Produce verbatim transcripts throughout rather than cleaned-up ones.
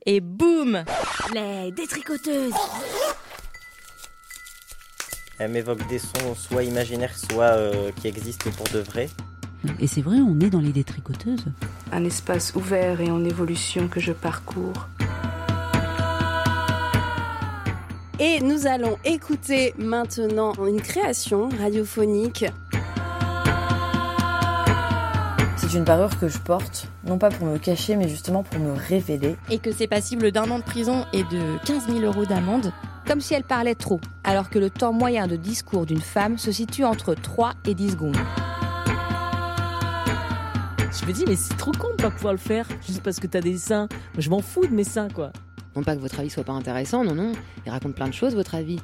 et boum, les détricoteuses. Elle m'évoque des sons soit imaginaires, soit euh, qui existent pour de vrai. Et c'est vrai, on est dans les détricoteuses. Un espace ouvert et en évolution que je parcours. Et nous allons écouter maintenant une création radiophonique. C'est une parure que je porte, non pas pour me cacher, mais justement pour me révéler. Et que c'est passible d'un an de prison et de quinze mille euros d'amende. Comme si elle parlait trop, alors que le temps moyen de discours d'une femme se situe entre trois et dix secondes. Je me dis, mais c'est trop con de pas pouvoir le faire, juste parce que t'as des seins. Moi, je m'en fous de mes seins, quoi. Non pas que votre avis soit pas intéressant, non, non. Il raconte plein de choses, votre avis.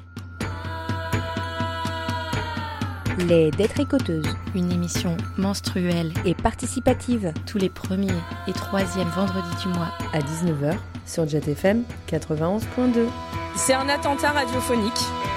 Les Détricoteuses, une émission menstruelle et participative, tous les premiers et troisièmes vendredis du mois à dix-neuf heures sur Jet F M quatre-vingt-onze point deux. C'est un attentat radiophonique.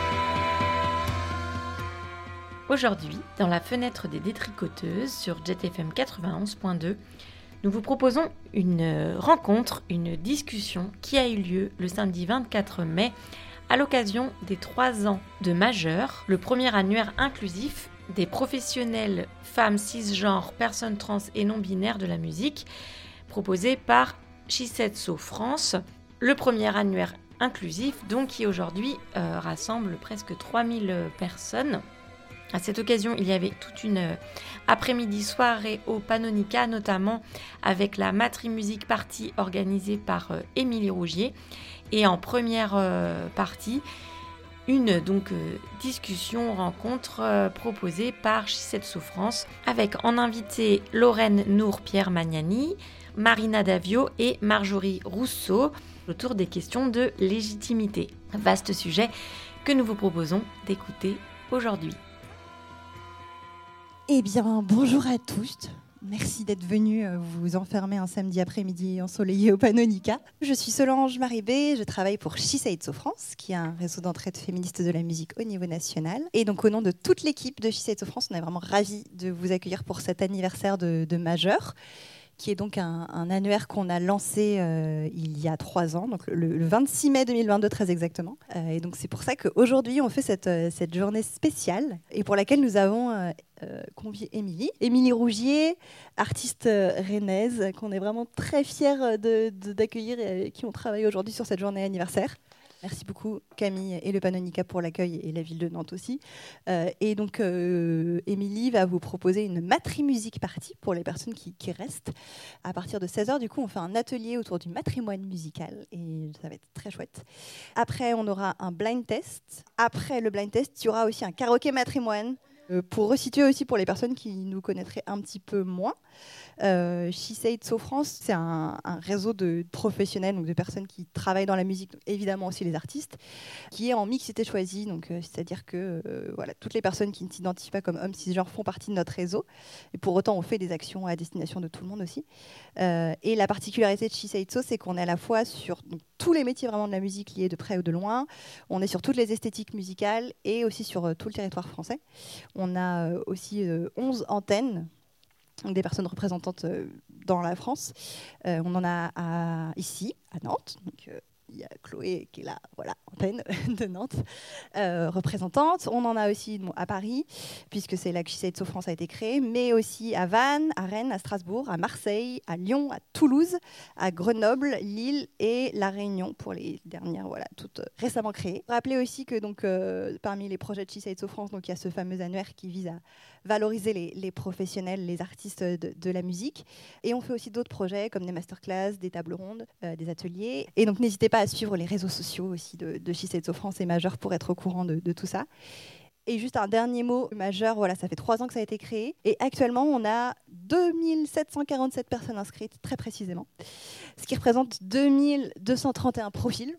Aujourd'hui, dans la fenêtre des détricoteuses sur Jet F M quatre-vingt-onze point deux, nous vous proposons une rencontre, une discussion qui a eu lieu le samedi vingt-quatre mai à l'occasion des trois ans de Majeur, le premier annuaire inclusif des professionnels femmes cisgenres, personnes trans et non-binaires de la musique, proposé par She Said So France, le premier annuaire inclusif donc qui aujourd'hui euh, rassemble presque trois mille personnes. À cette occasion, il y avait toute une après-midi soirée au Panonica, notamment avec la Matri Music Party organisée par euh, Émilie Rougier. Et en première euh, partie, une donc euh, discussion, rencontre euh, proposée par She Said So France, avec en invité Lorraine Nour-Pierre Magnani, Marina Davio et Marjorie Rousseau, autour des questions de légitimité. Vaste sujet que nous vous proposons d'écouter aujourd'hui. Eh bien, bonjour à tous. Merci d'être venus vous enfermer un samedi après-midi ensoleillé au Panonica. Je suis Solange Maribé, je travaille pour She Said So France, qui est un réseau d'entraide féministe de la musique au niveau national. Et donc au nom de toute l'équipe de She Said So France, on est vraiment ravis de vous accueillir pour cet anniversaire de, de Majeur, qui est donc un, un annuaire qu'on a lancé euh, il y a trois ans, donc le, le vingt-six mai deux mille vingt-deux très exactement. Euh, et donc c'est pour ça qu'aujourd'hui on fait cette, euh, cette journée spéciale et pour laquelle nous avons euh, euh, convié Émilie. Émilie Rougier, artiste euh, rennaise, qu'on est vraiment très fiers de, de, d'accueillir et qui ont travaillé aujourd'hui sur cette journée anniversaire. Merci beaucoup Camille et le Panonica pour l'accueil et la ville de Nantes aussi. Euh, et donc euh, Émilie va vous proposer une Matri Music Party pour les personnes qui, qui restent. À partir de seize heures, du coup, on fait un atelier autour du matrimoine musical et ça va être très chouette. Après, on aura un blind test. Après le blind test, il y aura aussi un karaoké matrimoine. Euh, pour resituer aussi pour les personnes qui nous connaîtraient un petit peu moins, euh, She Said So France, c'est un, un réseau de professionnels, donc de personnes qui travaillent dans la musique, donc évidemment aussi les artistes, qui est en mixité choisie, donc euh, c'est-à-dire que euh, voilà, toutes les personnes qui ne s'identifient pas comme hommes cisgenres font partie de notre réseau, et pour autant on fait des actions à destination de tout le monde aussi. Euh, et la particularité de She Said So, c'est qu'on est à la fois sur donc, tous les métiers vraiment de la musique liés de près ou de loin, on est sur toutes les esthétiques musicales et aussi sur euh, tout le territoire français. On a euh, aussi euh, onze antennes, donc des personnes représentantes euh, dans la France. Euh, on en a à, ici, à Nantes. Donc, euh, il y a Chloé qui est là, voilà, antenne de Nantes, euh, représentante. On en a aussi bon, à Paris, puisque c'est là que She Said So France a été créée, mais aussi à Vannes, à Rennes, à Strasbourg, à Marseille, à Lyon, à Toulouse, à Grenoble, Lille et La Réunion, pour les dernières, voilà, toutes récemment créées. Rappelez aussi que donc, euh, parmi les projets de She Said So France, donc, il y a ce fameux annuaire qui vise à valoriser les, les professionnels, les artistes de, de la musique. Et on fait aussi d'autres projets comme des masterclass, des tables rondes, euh, des ateliers. Et donc n'hésitez pas à suivre les réseaux sociaux aussi de, de She Said So France et Majeur pour être au courant de, de tout ça. Et juste un dernier mot, Majeur, voilà, ça fait trois ans que ça a été créé. Et actuellement, on a deux mille sept cent quarante-sept personnes inscrites, très précisément. Ce qui représente deux mille deux cent trente et un profils.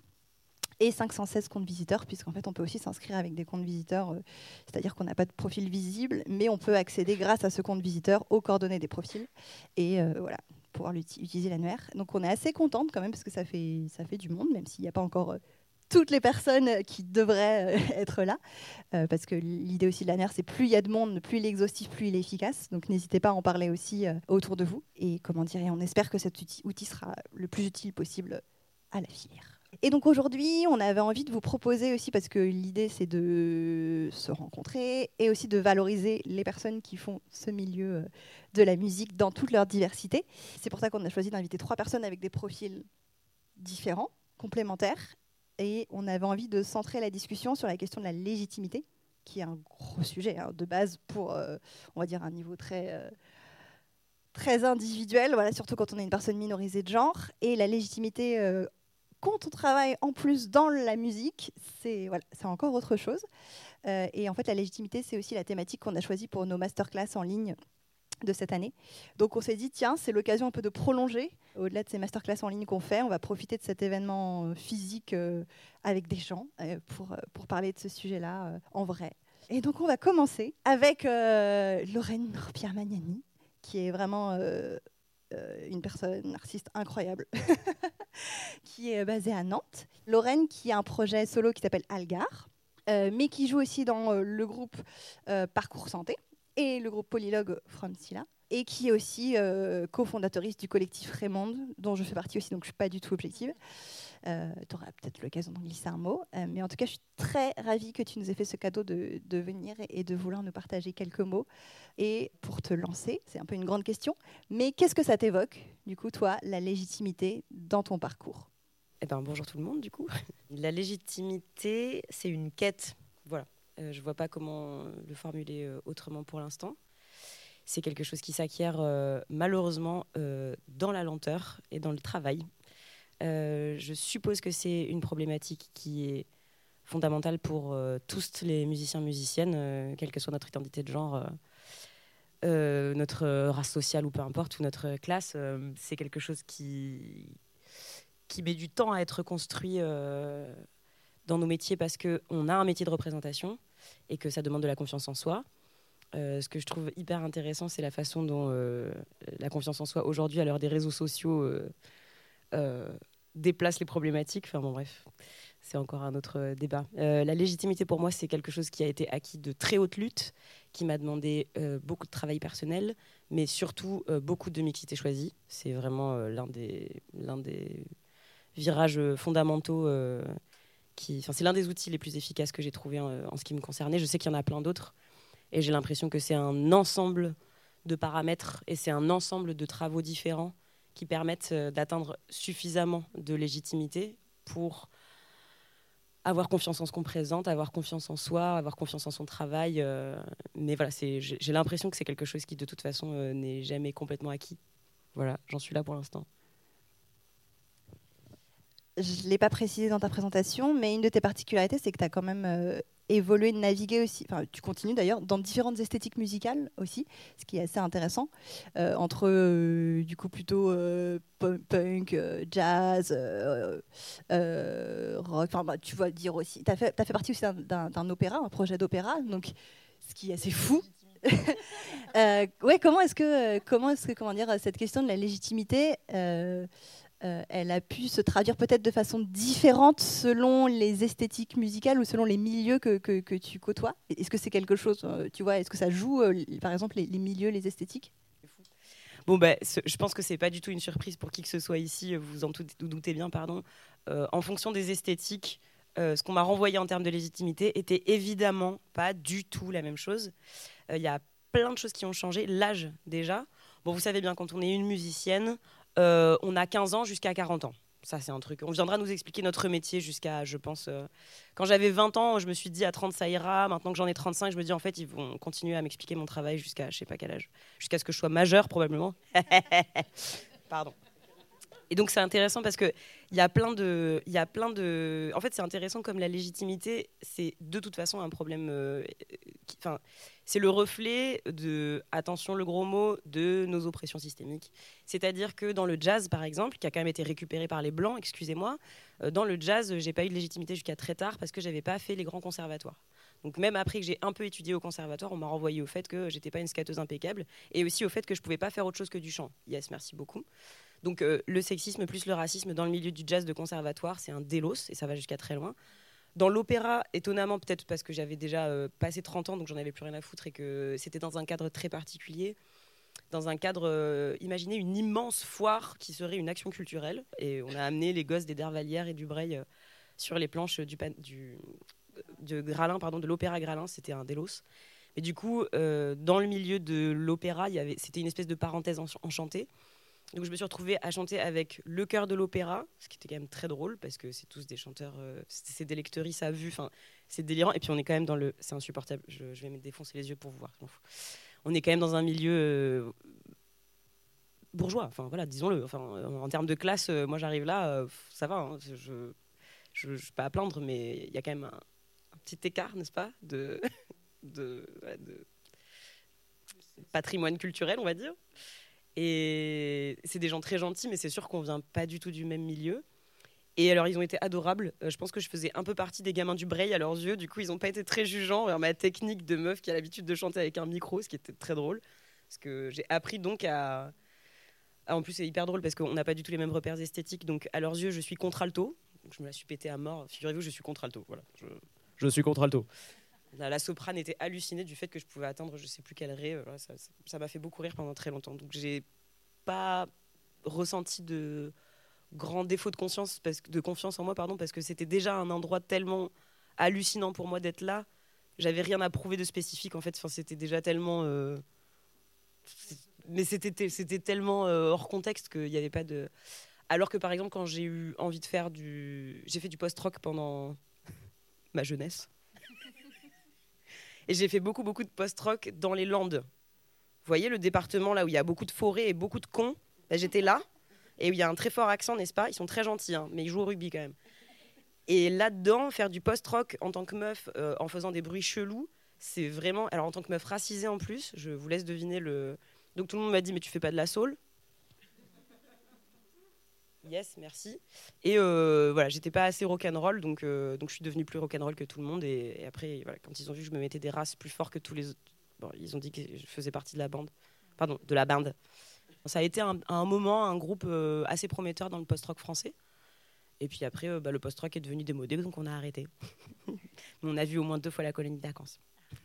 Et cinq cent seize comptes visiteurs, puisqu'en fait, on peut aussi s'inscrire avec des comptes visiteurs, euh, c'est-à-dire qu'on n'a pas de profil visible, mais on peut accéder grâce à ce compte visiteur aux coordonnées des profils et euh, voilà, pouvoir utiliser l'annuaire. Donc, on est assez contente quand même, parce que ça fait, ça fait du monde, même s'il n'y a pas encore euh, toutes les personnes qui devraient euh, être là, euh, parce que l'idée aussi de l'annuaire, c'est plus il y a de monde, plus il est exhaustif, plus il est efficace. Donc, n'hésitez pas à en parler aussi euh, autour de vous. Et comment dire, et on espère que cet outil, outil sera le plus utile possible à la filière. Et donc aujourd'hui, on avait envie de vous proposer aussi, parce que l'idée c'est de se rencontrer et aussi de valoriser les personnes qui font ce milieu de la musique dans toute leur diversité. C'est pour ça qu'on a choisi d'inviter trois personnes avec des profils différents, complémentaires, et on avait envie de centrer la discussion sur la question de la légitimité, qui est un gros sujet hein, de base pour, euh, on va dire, un niveau très... Euh, très individuel, voilà, surtout quand on est une personne minorisée de genre. Et la légitimité, euh, quand on travaille en plus dans la musique, c'est voilà, c'est encore autre chose. Euh, et en fait, la légitimité, c'est aussi la thématique qu'on a choisie pour nos masterclass en ligne de cette année. Donc on s'est dit, tiens, c'est l'occasion un peu de prolonger, au-delà de ces masterclass en ligne qu'on fait, on va profiter de cet événement physique euh, avec des gens euh, pour, pour parler de ce sujet-là euh, en vrai. Et donc on va commencer avec euh, Lorraine Pierre-Magnani, qui est vraiment euh, euh, une personne, une artiste incroyable, qui est basée à Nantes. Lorraine, qui a un projet solo qui s'appelle Algar, euh, mais qui joue aussi dans euh, le groupe euh, Parcours Santé et le groupe Polylogue From Silla, et qui est aussi euh, cofondatrice du collectif Raymonde, dont je fais partie aussi, donc je ne suis pas du tout objective. Euh, tu auras peut-être l'occasion d'en glisser un mot. Euh, mais en tout cas, je suis très ravie que tu nous aies fait ce cadeau de, de venir et de vouloir nous partager quelques mots. Et pour te lancer, c'est un peu une grande question, mais qu'est-ce que ça t'évoque, du coup, toi, la légitimité dans ton parcours ? Eh ben, bonjour tout le monde, du coup. La légitimité, c'est une quête. Voilà. Euh, je ne vois pas comment le formuler euh, autrement pour l'instant. C'est quelque chose qui s'acquiert euh, malheureusement euh, dans la lenteur et dans le travail. Euh, je suppose que c'est une problématique qui est fondamentale pour euh, tous les musiciens musiciennes, euh, quelle que soit notre identité de genre, euh, euh, notre race sociale ou peu importe, ou notre classe. Euh, c'est quelque chose qui, qui met du temps à être construit euh, dans nos métiers parce qu'on a un métier de représentation et que ça demande de la confiance en soi. Euh, ce que je trouve hyper intéressant, c'est la façon dont euh, la confiance en soi aujourd'hui, à l'heure des réseaux sociaux, euh, euh, déplace les problématiques. Enfin bon, bref, c'est encore un autre euh, débat. Euh, la légitimité, pour moi, c'est quelque chose qui a été acquis de très haute lutte, qui m'a demandé euh, beaucoup de travail personnel, mais surtout euh, beaucoup de mixité choisie. C'est vraiment euh, l'un des, l'un des virages fondamentaux. Euh, qui, enfin, c'est l'un des outils les plus efficaces que j'ai trouvé en, en ce qui me concernait. Je sais qu'il y en a plein d'autres. Et j'ai l'impression que c'est un ensemble de paramètres et c'est un ensemble de travaux différents qui permettent d'atteindre suffisamment de légitimité pour avoir confiance en ce qu'on présente, avoir confiance en soi, avoir confiance en son travail. Euh, mais voilà, c'est, j'ai, j'ai l'impression que c'est quelque chose qui, de toute façon, euh, n'est jamais complètement acquis. Voilà, j'en suis là pour l'instant. Je ne l'ai pas précisé dans ta présentation, mais une de tes particularités, c'est que tu as quand même euh, évolué, navigué aussi, enfin tu continues d'ailleurs, dans différentes esthétiques musicales aussi, ce qui est assez intéressant, euh, entre euh, du coup plutôt euh, punk, euh, jazz, euh, euh, rock, enfin bah, tu vas dire aussi, tu as fait, t'as fait partie aussi d'un, d'un, d'un opéra, un projet d'opéra, donc ce qui est assez fou. euh, ouais, comment est-ce que, comment est-ce que, comment dire, cette question de la légitimité, euh, Euh, elle a pu se traduire peut-être de façon différente selon les esthétiques musicales ou selon les milieux que, que, que tu côtoies. Est-ce que c'est quelque chose, euh, tu vois, est-ce que ça joue, euh, par exemple, les, les milieux, les esthétiques ? Bon, bah, ce, je pense que c'est pas du tout une surprise pour qui que ce soit ici, vous vous en doutez bien, pardon. Euh, en fonction des esthétiques, euh, ce qu'on m'a renvoyé en termes de légitimité était évidemment pas du tout la même chose. Il euh, y a plein de choses qui ont changé. L'âge, déjà. Bon, vous savez bien, quand on est une musicienne, Euh, on a quinze ans jusqu'à quarante ans. Ça, c'est un truc. On viendra nous expliquer notre métier jusqu'à, je pense... Euh, quand j'avais vingt ans, je me suis dit à trente, ça ira. Maintenant que j'en ai trente-cinq, je me dis, en fait, ils vont continuer à m'expliquer mon travail jusqu'à, je sais pas quel âge. Jusqu'à ce que je sois majeure, probablement. Pardon. Et donc, c'est intéressant parce qu'il y a plein de... y a plein de... En fait, c'est intéressant comme la légitimité, c'est de toute façon un problème... Euh, qui, enfin, c'est le reflet de, attention le gros mot, de nos oppressions systémiques. C'est-à-dire que dans le jazz, par exemple, qui a quand même été récupéré par les Blancs, excusez-moi, euh, dans le jazz, j'ai pas eu de légitimité jusqu'à très tard parce que j'avais pas fait les grands conservatoires. Donc même après que j'ai un peu étudié au conservatoire, on m'a renvoyé au fait que j'étais pas une scatteuse impeccable et aussi au fait que je pouvais pas faire autre chose que du chant. Yes, merci beaucoup. Donc euh, le sexisme plus le racisme dans le milieu du jazz de conservatoire, c'est un délos et ça va jusqu'à très loin. Dans l'opéra, étonnamment, peut-être parce que j'avais déjà euh, passé trente ans, donc j'en avais plus rien à foutre et que c'était dans un cadre très particulier, dans un cadre, euh, imaginez une immense foire qui serait une action culturelle. Et on a amené les gosses des Dervalières et du Breil euh, sur les planches du, du, de Gralin, pardon, de l'opéra Gralin, c'était un Délos. Et du coup, euh, dans le milieu de l'opéra, il y avait, c'était une espèce de parenthèse ench- enchantée. Donc je me suis retrouvée à chanter avec le chœur de l'opéra, ce qui était quand même très drôle parce que c'est tous des chanteurs, euh, c'est, c'est des lectrices à vue, enfin c'est délirant. Et puis on est quand même dans le, c'est insupportable. Je, je vais me défoncer les yeux pour vous voir. On est quand même dans un milieu euh, bourgeois. Enfin voilà, disons-le. Enfin en termes de classe, euh, moi j'arrive là, euh, ça va. Hein, je, je, je suis pas à plaindre, mais il y a quand même un, un petit écart, n'est-ce pas, de, de, ouais, de patrimoine culturel, on va dire. Et c'est des gens très gentils, mais c'est sûr qu'on vient pas du tout du même milieu. Et alors, ils ont été adorables. Euh, je pense que je faisais un peu partie des gamins du Breil à leurs yeux. Du coup, ils n'ont pas été très jugeants envers ma technique de meuf qui a l'habitude de chanter avec un micro, ce qui était très drôle. Parce que j'ai appris donc à... Ah, en plus, c'est hyper drôle parce qu'on n'a pas du tout les mêmes repères esthétiques. Donc, à leurs yeux, je suis contralto. Donc, je me la suis pété à mort. Figurez-vous, je suis contralto. Voilà. Je, je suis contralto. La, la soprane était hallucinée du fait que je pouvais atteindre je sais plus quel ré. Voilà, ça, ça, ça m'a fait beaucoup rire pendant très longtemps. Donc j'ai pas ressenti de grands défauts de conscience, parce que, de confiance en moi, pardon, parce que c'était déjà un endroit tellement hallucinant pour moi d'être là. J'avais rien à prouver de spécifique en fait. Enfin, c'était déjà tellement, euh... mais c'était c'était tellement euh, hors contexte qu'il n'y avait pas de. Alors que par exemple quand j'ai eu envie de faire du, j'ai fait du post-rock pendant ma jeunesse. Et j'ai fait beaucoup, beaucoup de post-rock dans les Landes. Vous voyez le département là où il y a beaucoup de forêts et beaucoup de cons, ben, j'étais là, et où il y a un très fort accent, n'est-ce pas ? Ils sont très gentils, hein, mais ils jouent au rugby quand même. Et là-dedans, faire du post-rock en tant que meuf, euh, en faisant des bruits chelous, c'est vraiment... Alors en tant que meuf racisée en plus, je vous laisse deviner le... Donc tout le monde m'a dit, mais tu fais pas de la soul ? Yes, merci. Et euh, voilà, j'étais pas assez rock'n'roll, donc, euh, donc je suis devenue plus rock'n'roll que tout le monde. Et, et après, voilà, quand ils ont vu que je me mettais des races plus forts que tous les autres, bon, ils ont dit que je faisais partie de la bande. Pardon, de la bande. Ça a été un, un moment, un groupe euh, assez prometteur dans le post-rock français. Et puis après, euh, bah, le post-rock est devenu démodé, donc on a arrêté. Mais on a vu au moins deux fois la colonie de vacances.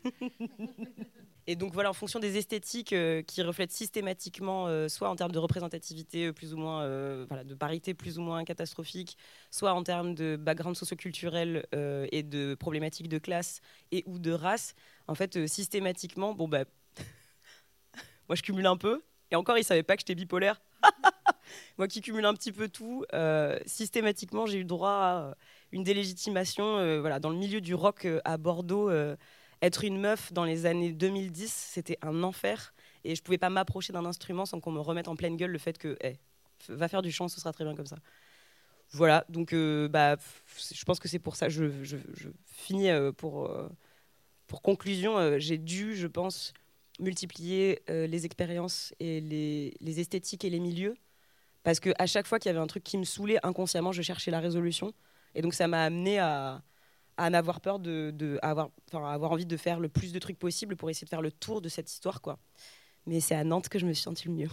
Et donc voilà, en fonction des esthétiques euh, qui reflètent systématiquement, euh, soit en termes de représentativité euh, plus ou moins, euh, voilà, de parité plus ou moins catastrophique, soit en termes de background socioculturel euh, et de problématiques de classe et ou de race, en fait, euh, systématiquement, bon bah, moi je cumule un peu, et encore ils savaient pas que j'étais bipolaire. Moi qui cumule un petit peu tout, euh, systématiquement j'ai eu droit à une délégitimation, euh, voilà, dans le milieu du rock euh, à Bordeaux. Euh, Être une meuf dans les années deux mille dix, c'était un enfer. Et je ne pouvais pas m'approcher d'un instrument sans qu'on me remette en pleine gueule le fait que hey, va faire du chant, ce sera très bien comme ça. Voilà, donc euh, bah, je pense que c'est pour ça. Je, je, je finis euh, pour, euh, pour conclusion. Euh, j'ai dû, je pense, multiplier euh, les expériences et les, les esthétiques et les milieux. Parce qu'à chaque fois qu'il y avait un truc qui me saoulait, inconsciemment, je cherchais la résolution. Et donc ça m'a amené à... à n'avoir peur de, de avoir, enfin, avoir envie de faire le plus de trucs possible pour essayer de faire le tour de cette histoire, quoi. Mais c'est à Nantes que je me suis sentie le mieux.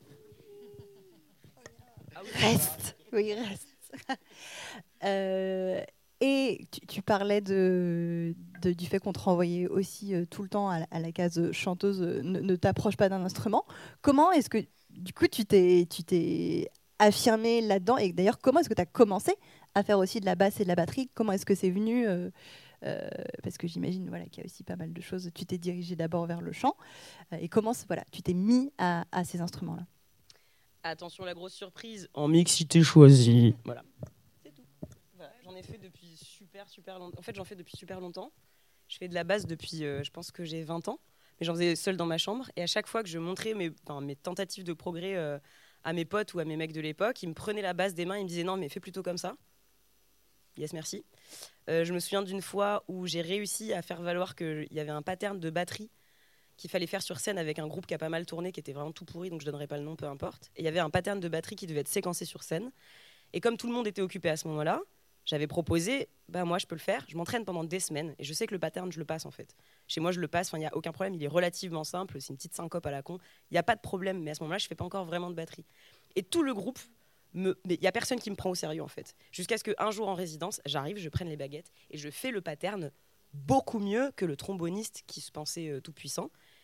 Reste, oui, reste. euh, et tu, tu parlais de, de, du fait qu'on te renvoyait aussi euh, tout le temps à, à la case chanteuse, euh, ne, ne t'approche pas d'un instrument. Comment est-ce que, du coup, tu t'es, tu t'es affirmée là-dedans ? Et d'ailleurs, comment est-ce que tu as commencé à faire aussi de la basse et de la batterie ? Comment est-ce que c'est venu euh, euh, parce que j'imagine voilà, qu'il y a aussi pas mal de choses. Tu t'es dirigé d'abord vers le chant. Euh, et comment voilà, tu t'es mis à, à ces instruments-là ? Attention, la grosse surprise. En mixité choisie. Voilà. C'est tout. Voilà. J'en ai fait depuis super, super longtemps. En fait, j'en fais depuis super longtemps. Je fais de la basse depuis, euh, je pense que j'ai vingt ans. Mais j'en faisais seule dans ma chambre. Et à chaque fois que je montrais mes, enfin, mes tentatives de progrès euh, à mes potes ou à mes mecs de l'époque, ils me prenaient la basse des mains. Ils me disaient non, mais fais plutôt comme ça. Yes, merci. Euh, je me souviens d'une fois où j'ai réussi à faire valoir qu'il y avait un pattern de batterie qu'il fallait faire sur scène avec un groupe qui a pas mal tourné, qui était vraiment tout pourri, donc je donnerai pas le nom, peu importe. Et il y avait un pattern de batterie qui devait être séquencé sur scène. Et comme tout le monde était occupé à ce moment-là, j'avais proposé, bah moi je peux le faire, je m'entraîne pendant des semaines, et je sais que le pattern, je le passe en fait. Chez moi, je le passe, il n'y a aucun problème, il est relativement simple, c'est une petite syncope à la con, il n'y a pas de problème, mais à ce moment-là, je fais pas encore vraiment de batterie. Et tout le groupe, me... mais il n'y a personne qui me prend au sérieux en fait. Jusqu'à ce qu'un jour en résidence, j'arrive, je prenne les baguettes, et je fais le pattern beaucoup mieux que le tromboniste qui se pensait euh, tout puissant.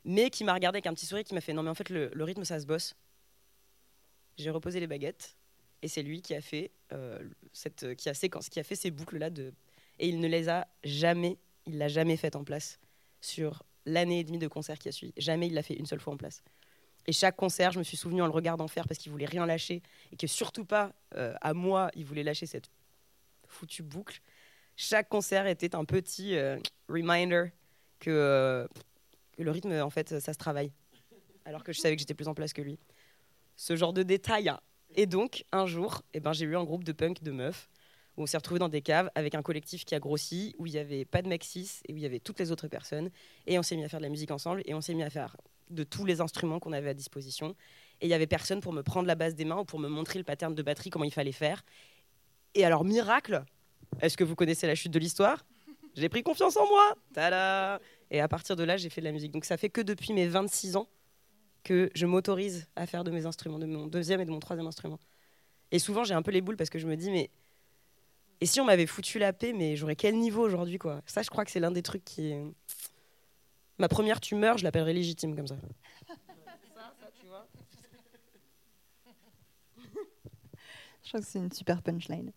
mais qui m'a regardé avec un petit sourire, qui m'a fait non mais en fait le, le rythme ça se bosse. J'ai reposé les baguettes et c'est lui qui a fait euh, cette, qui a séquence, qui a fait ces boucles là de, et il ne les a jamais, il l'a jamais faites en place sur l'année et demie de concert qui a suivi. Jamais il l'a fait une seule fois en place. Et chaque concert, je me suis souvenu en le regardant faire parce qu'il voulait rien lâcher et que surtout pas euh, à moi, il voulait lâcher cette foutue boucle. Chaque concert était un petit euh, reminder que, euh, que le rythme, en fait, ça se travaille. Alors que je savais que j'étais plus en place que lui. Ce genre de détails. Hein. Et donc, un jour, eh ben, j'ai eu un groupe de punk de meufs où on s'est retrouvés dans des caves avec un collectif qui a grossi, où il n'y avait pas de mec cis et où il y avait toutes les autres personnes. Et on s'est mis à faire de la musique ensemble et on s'est mis à faire de tous les instruments qu'on avait à disposition. Et il n'y avait personne pour me prendre la basse des mains ou pour me montrer le pattern de batterie, comment il fallait faire. Et alors, miracle, est-ce que vous connaissez la chute de l'histoire ? J'ai pris confiance en moi. Tada ! Et à partir de là, j'ai fait de la musique. Donc ça fait que depuis mes vingt-six ans que je m'autorise à faire de mes instruments, de mon deuxième et de mon troisième instrument. Et souvent, j'ai un peu les boules parce que je me dis, mais... Et si on m'avait foutu la paix, mais j'aurais quel niveau aujourd'hui, quoi ? Ça, je crois que c'est l'un des trucs qui... Ma première tumeur, je l'appellerais légitime, comme ça. ça, ça, tu vois ? Je crois que c'est une super punchline.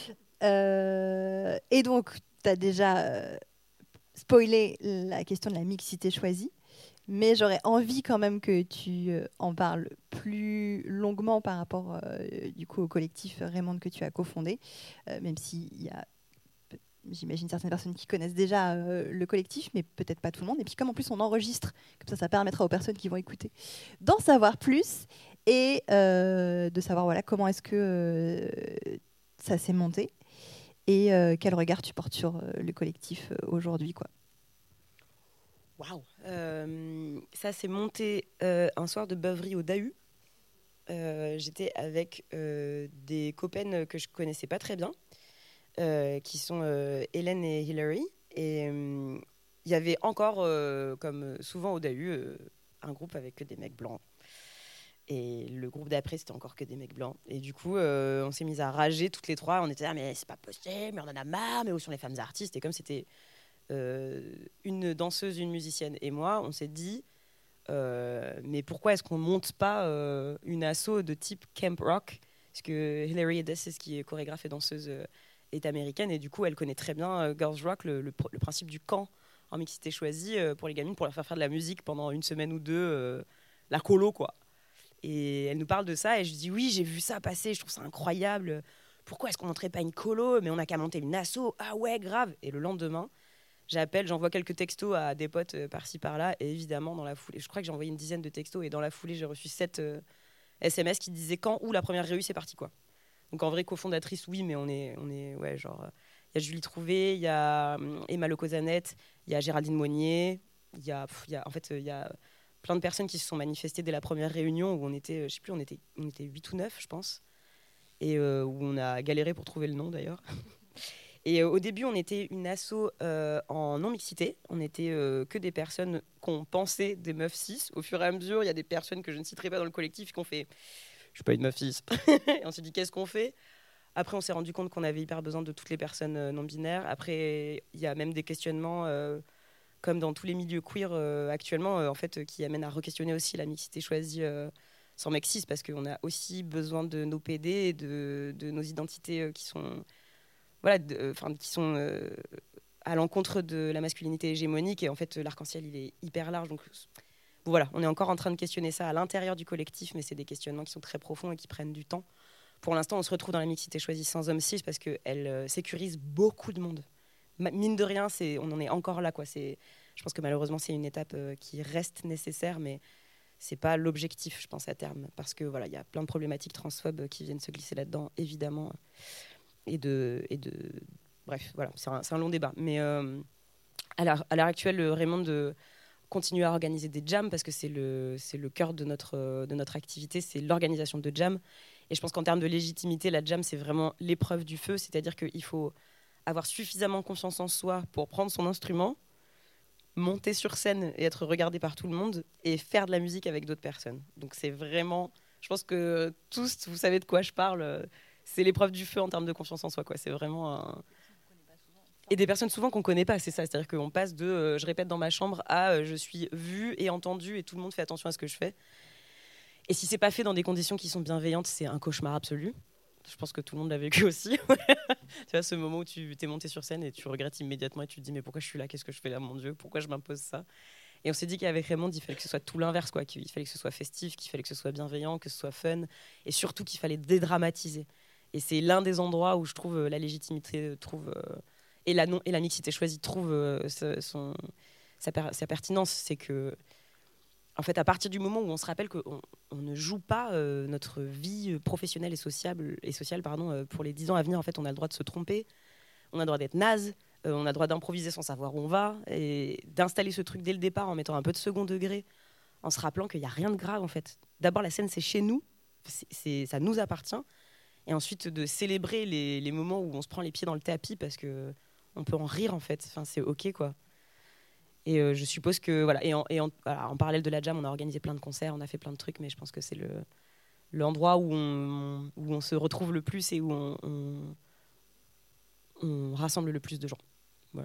Euh, et donc, tu as déjà euh, spoilé la question de la mixité choisie, mais j'aurais envie quand même que tu euh, en parles plus longuement par rapport euh, du coup, au collectif Raymond que tu as cofondé, euh, même s'il y a, j'imagine, certaines personnes qui connaissent déjà euh, le collectif, mais peut-être pas tout le monde. Et puis comme en plus on enregistre, comme ça, ça permettra aux personnes qui vont écouter d'en savoir plus et euh, de savoir voilà, comment est-ce que euh, ça s'est monté. Et euh, quel regard tu portes sur euh, le collectif euh, aujourd'hui, quoi. Waouh euh, Ça s'est monté euh, un soir de beuverie au Dahu. Euh, j'étais avec euh, des copaines que je connaissais pas très bien, euh, qui sont euh, Hélène et Hilary. Et il euh, y avait encore, euh, comme souvent au Dahu, euh, un groupe avec que des mecs blancs. Et le groupe d'après, c'était encore que des mecs blancs. Et du coup, euh, on s'est mis à rager toutes les trois. On était là, mais c'est pas possible, mais on en a marre, mais où sont les femmes artistes ? Et comme c'était euh, une danseuse, une musicienne et moi, on s'est dit, euh, mais pourquoi est-ce qu'on monte pas euh, une asso de type Camp Rock ? Parce que Hilary Edess, qui est chorégraphe et danseuse, euh, est américaine. Et du coup, elle connaît très bien euh, Girls Rock, le, le, le principe du camp en mixité choisie euh, pour les gamines, pour leur faire faire de la musique pendant une semaine ou deux, euh, la colo, quoi. Et elle nous parle de ça et je dis oui, j'ai vu ça passer, je trouve ça incroyable. Pourquoi est-ce qu'on monterait pas une colo ? Mais on n'a qu'à monter une asso. Ah ouais, grave. Et le lendemain, j'appelle, j'envoie quelques textos à des potes euh, par-ci par-là et évidemment dans la foulée, je crois que j'ai envoyé une dizaine de textos et dans la foulée j'ai reçu sept euh, S M S qui disaient quand ou la première réu c'est parti, quoi. Donc en vrai cofondatrice oui, mais on est on est ouais genre il y a Julie Trouvé, il y a euh, Emma Lecosanette, il y a Géraldine Monnier, il y a il y a en fait il euh, y a plein de personnes qui se sont manifestées dès la première réunion où on était, je sais plus, on était, on était huit ou neuf, je pense, et euh, où on a galéré pour trouver le nom d'ailleurs. Et euh, au début, on était une asso euh, en non-mixité. On était euh, que des personnes qu'on pensait des meufs cis. Au fur et à mesure, il y a des personnes que je ne citerai pas dans le collectif qui ont fait « je suis pas une meuf cis ». Et on s'est dit « qu'est-ce qu'on fait ?» Après, on s'est rendu compte qu'on avait hyper besoin de toutes les personnes euh, non-binaires. Après, il y a même des questionnements... Euh, comme dans tous les milieux queer euh, actuellement, euh, en fait, euh, qui amènent à re-questionner aussi la mixité choisie euh, sans mec cis, parce qu'on a aussi besoin de nos P D et de, de nos identités euh, qui sont, voilà, de, euh, qui sont euh, à l'encontre de la masculinité hégémonique. Et en fait, l'arc-en-ciel, il est hyper large. Donc bon, voilà, on est encore en train de questionner ça à l'intérieur du collectif, mais c'est des questionnements qui sont très profonds et qui prennent du temps. Pour l'instant, on se retrouve dans la mixité choisie sans hommes cis parce qu'elle euh, sécurise beaucoup de monde. Mine de rien, c'est, on en est encore là, quoi. C'est, je pense que malheureusement, c'est une étape euh, qui reste nécessaire, mais c'est pas l'objectif, je pense, à terme. Parce que voilà, il y a plein de problématiques transphobes qui viennent se glisser là-dedans, évidemment. Et de, et de, bref, voilà, c'est un, c'est un long débat. Mais euh, à, l'heure, à l'heure actuelle, Raymond de continue à organiser des jams parce que c'est le, c'est le cœur de notre, de notre activité, c'est l'organisation de jams. Et je pense qu'en termes de légitimité, la jam, c'est vraiment l'épreuve du feu, c'est-à-dire qu'il faut avoir suffisamment confiance en soi pour prendre son instrument, monter sur scène et être regardé par tout le monde et faire de la musique avec d'autres personnes. Donc c'est vraiment, je pense que tous, vous savez de quoi je parle, c'est l'épreuve du feu en termes de confiance en soi, quoi. C'est vraiment un... Et des personnes souvent qu'on connaît pas, c'est ça. C'est-à-dire qu'on passe de euh, je répète dans ma chambre à euh, je suis vue et entendue et tout le monde fait attention à ce que je fais. Et si c'est pas fait dans des conditions qui sont bienveillantes, c'est un cauchemar absolu. Je pense que tout le monde l'a vécu aussi. Tu vois, ce moment où tu t'es monté sur scène et tu regrettes immédiatement et tu te dis mais pourquoi je suis là, qu'est-ce que je fais là, mon Dieu, pourquoi je m'impose ça. Et on s'est dit qu'avec Raymond, il fallait que ce soit tout l'inverse, quoi. Qu'il fallait que ce soit festif, qu'il fallait que ce soit bienveillant, que ce soit fun, et surtout qu'il fallait dédramatiser. Et c'est l'un des endroits où je trouve euh, la légitimité trouve euh, et la non et la mixité choisie trouve euh, ce, son, sa, per, sa pertinence. C'est que en fait, à partir du moment où on se rappelle qu'on on ne joue pas euh, notre vie professionnelle et sociale, et sociale pardon, euh, pour les dix ans à venir, en fait, on a le droit de se tromper, on a le droit d'être naze. Euh, on a le droit d'improviser sans savoir où on va et d'installer ce truc dès le départ en mettant un peu de second degré, en se rappelant qu'il n'y a rien de grave en fait. D'abord, la scène, c'est chez nous, c'est, c'est, ça nous appartient. Et ensuite, de célébrer les, les moments où on se prend les pieds dans le tapis parce qu'on peut en rire en fait. Enfin, c'est OK quoi. Et euh, je suppose que, voilà. Et, en, et en, voilà, en parallèle de la jam, on a organisé plein de concerts, on a fait plein de trucs, mais je pense que c'est le, l'endroit où on, où on se retrouve le plus et où on, on, on rassemble le plus de gens. Voilà.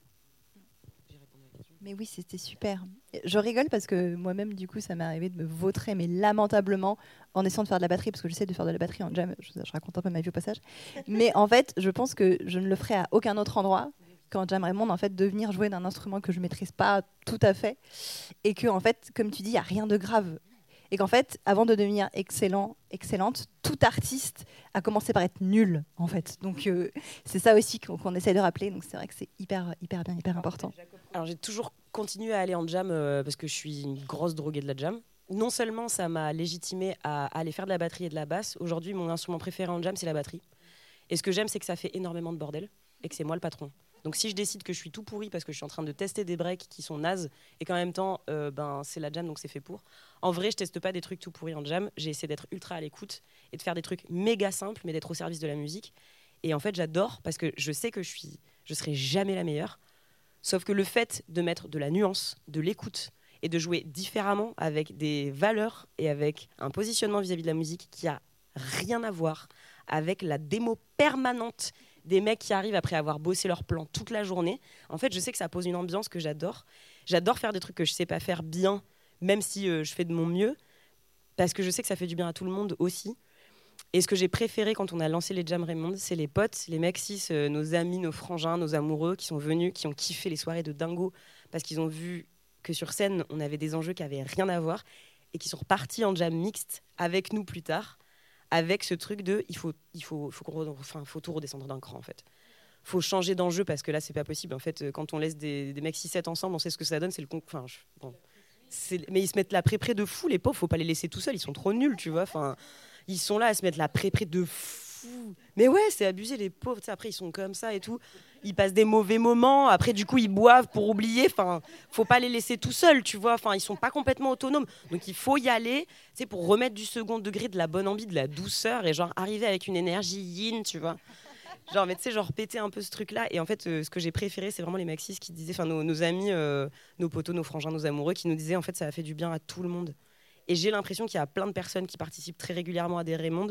Mais oui, c'était super. Je rigole parce que moi-même, du coup, ça m'est arrivé de me vautrer, mais lamentablement, en essayant de faire de la batterie, parce que j'essaie de faire de la batterie en jam. Je, je raconte un peu ma vie au passage. Mais en fait, je pense que je ne le ferai à aucun autre endroit qu'en jam Raymond, en fait, de venir jouer d'un instrument que je ne maîtrise pas tout à fait. Et que, en fait, comme tu dis, il n'y a rien de grave. Et qu'en fait, avant de devenir excellent, excellente, tout artiste a commencé par être nul, en fait. Donc, euh, c'est ça aussi qu'on, qu'on essaie de rappeler. Donc, c'est vrai que c'est hyper, hyper bien, hyper important. Alors, j'ai toujours continué à aller en jam euh, parce que je suis une grosse droguée de la jam. Non seulement ça m'a légitimée à, à aller faire de la batterie et de la basse. Aujourd'hui, mon instrument préféré en jam, c'est la batterie. Et ce que j'aime, c'est que ça fait énormément de bordel et que c'est moi le patron. Donc si je décide que je suis tout pourri parce que je suis en train de tester des breaks qui sont nazes et qu'en même temps euh, ben, c'est la jam donc c'est fait pour, en vrai je teste pas des trucs tout pourris en jam, j'ai essayé d'être ultra à l'écoute et de faire des trucs méga simples mais d'être au service de la musique. Et en fait j'adore parce que je sais que je suis, je serai jamais la meilleure, sauf que le fait de mettre de la nuance, de l'écoute et de jouer différemment avec des valeurs et avec un positionnement vis-à-vis de la musique qui a rien à voir avec la démo permanente des mecs qui arrivent après avoir bossé leur plan toute la journée. En fait, je sais que ça pose une ambiance que j'adore. J'adore faire des trucs que je sais pas faire bien, même si euh, je fais de mon mieux, parce que je sais que ça fait du bien à tout le monde aussi. Et ce que j'ai préféré quand on a lancé les Jam Raymond, c'est les potes, les mecs cis, euh, nos amis, nos frangins, nos amoureux qui sont venus, qui ont kiffé les soirées de dingo, parce qu'ils ont vu que sur scène, on avait des enjeux qui avaient rien à voir, et qui sont repartis en jam mixte avec nous plus tard, avec ce truc de il faut il faut faut, qu'on, enfin, faut tout redescendre d'un cran en fait. Faut changer d'enjeu parce que là c'est pas possible en fait. Quand on laisse des, des mecs six sept ensemble, on sait ce que ça donne, c'est le con... enfin je... bon. C'est... mais ils se mettent la pré-pré de fou les pauvres, faut pas les laisser tout seuls, ils sont trop nuls, tu vois. Enfin, ils sont là à se mettre la pré-pré de fou. Mais ouais, c'est abusé les pauvres, tu sais, après ils sont comme ça et tout. Ils passent des mauvais moments, après du coup ils boivent pour oublier, enfin, faut pas les laisser tout seuls, tu vois, enfin, ils sont pas complètement autonomes, donc il faut y aller, tu sais, pour remettre du second degré, de la bonne envie, de la douceur, et genre arriver avec une énergie yin, tu vois, genre, mais tu sais, genre péter un peu ce truc-là, et en fait, euh, ce que j'ai préféré, c'est vraiment les maxis qui disaient, enfin, nos, nos amis, euh, nos potos, nos frangins, nos amoureux, qui nous disaient, en fait, ça a fait du bien à tout le monde, et j'ai l'impression qu'il y a plein de personnes qui participent très régulièrement à des Raymond,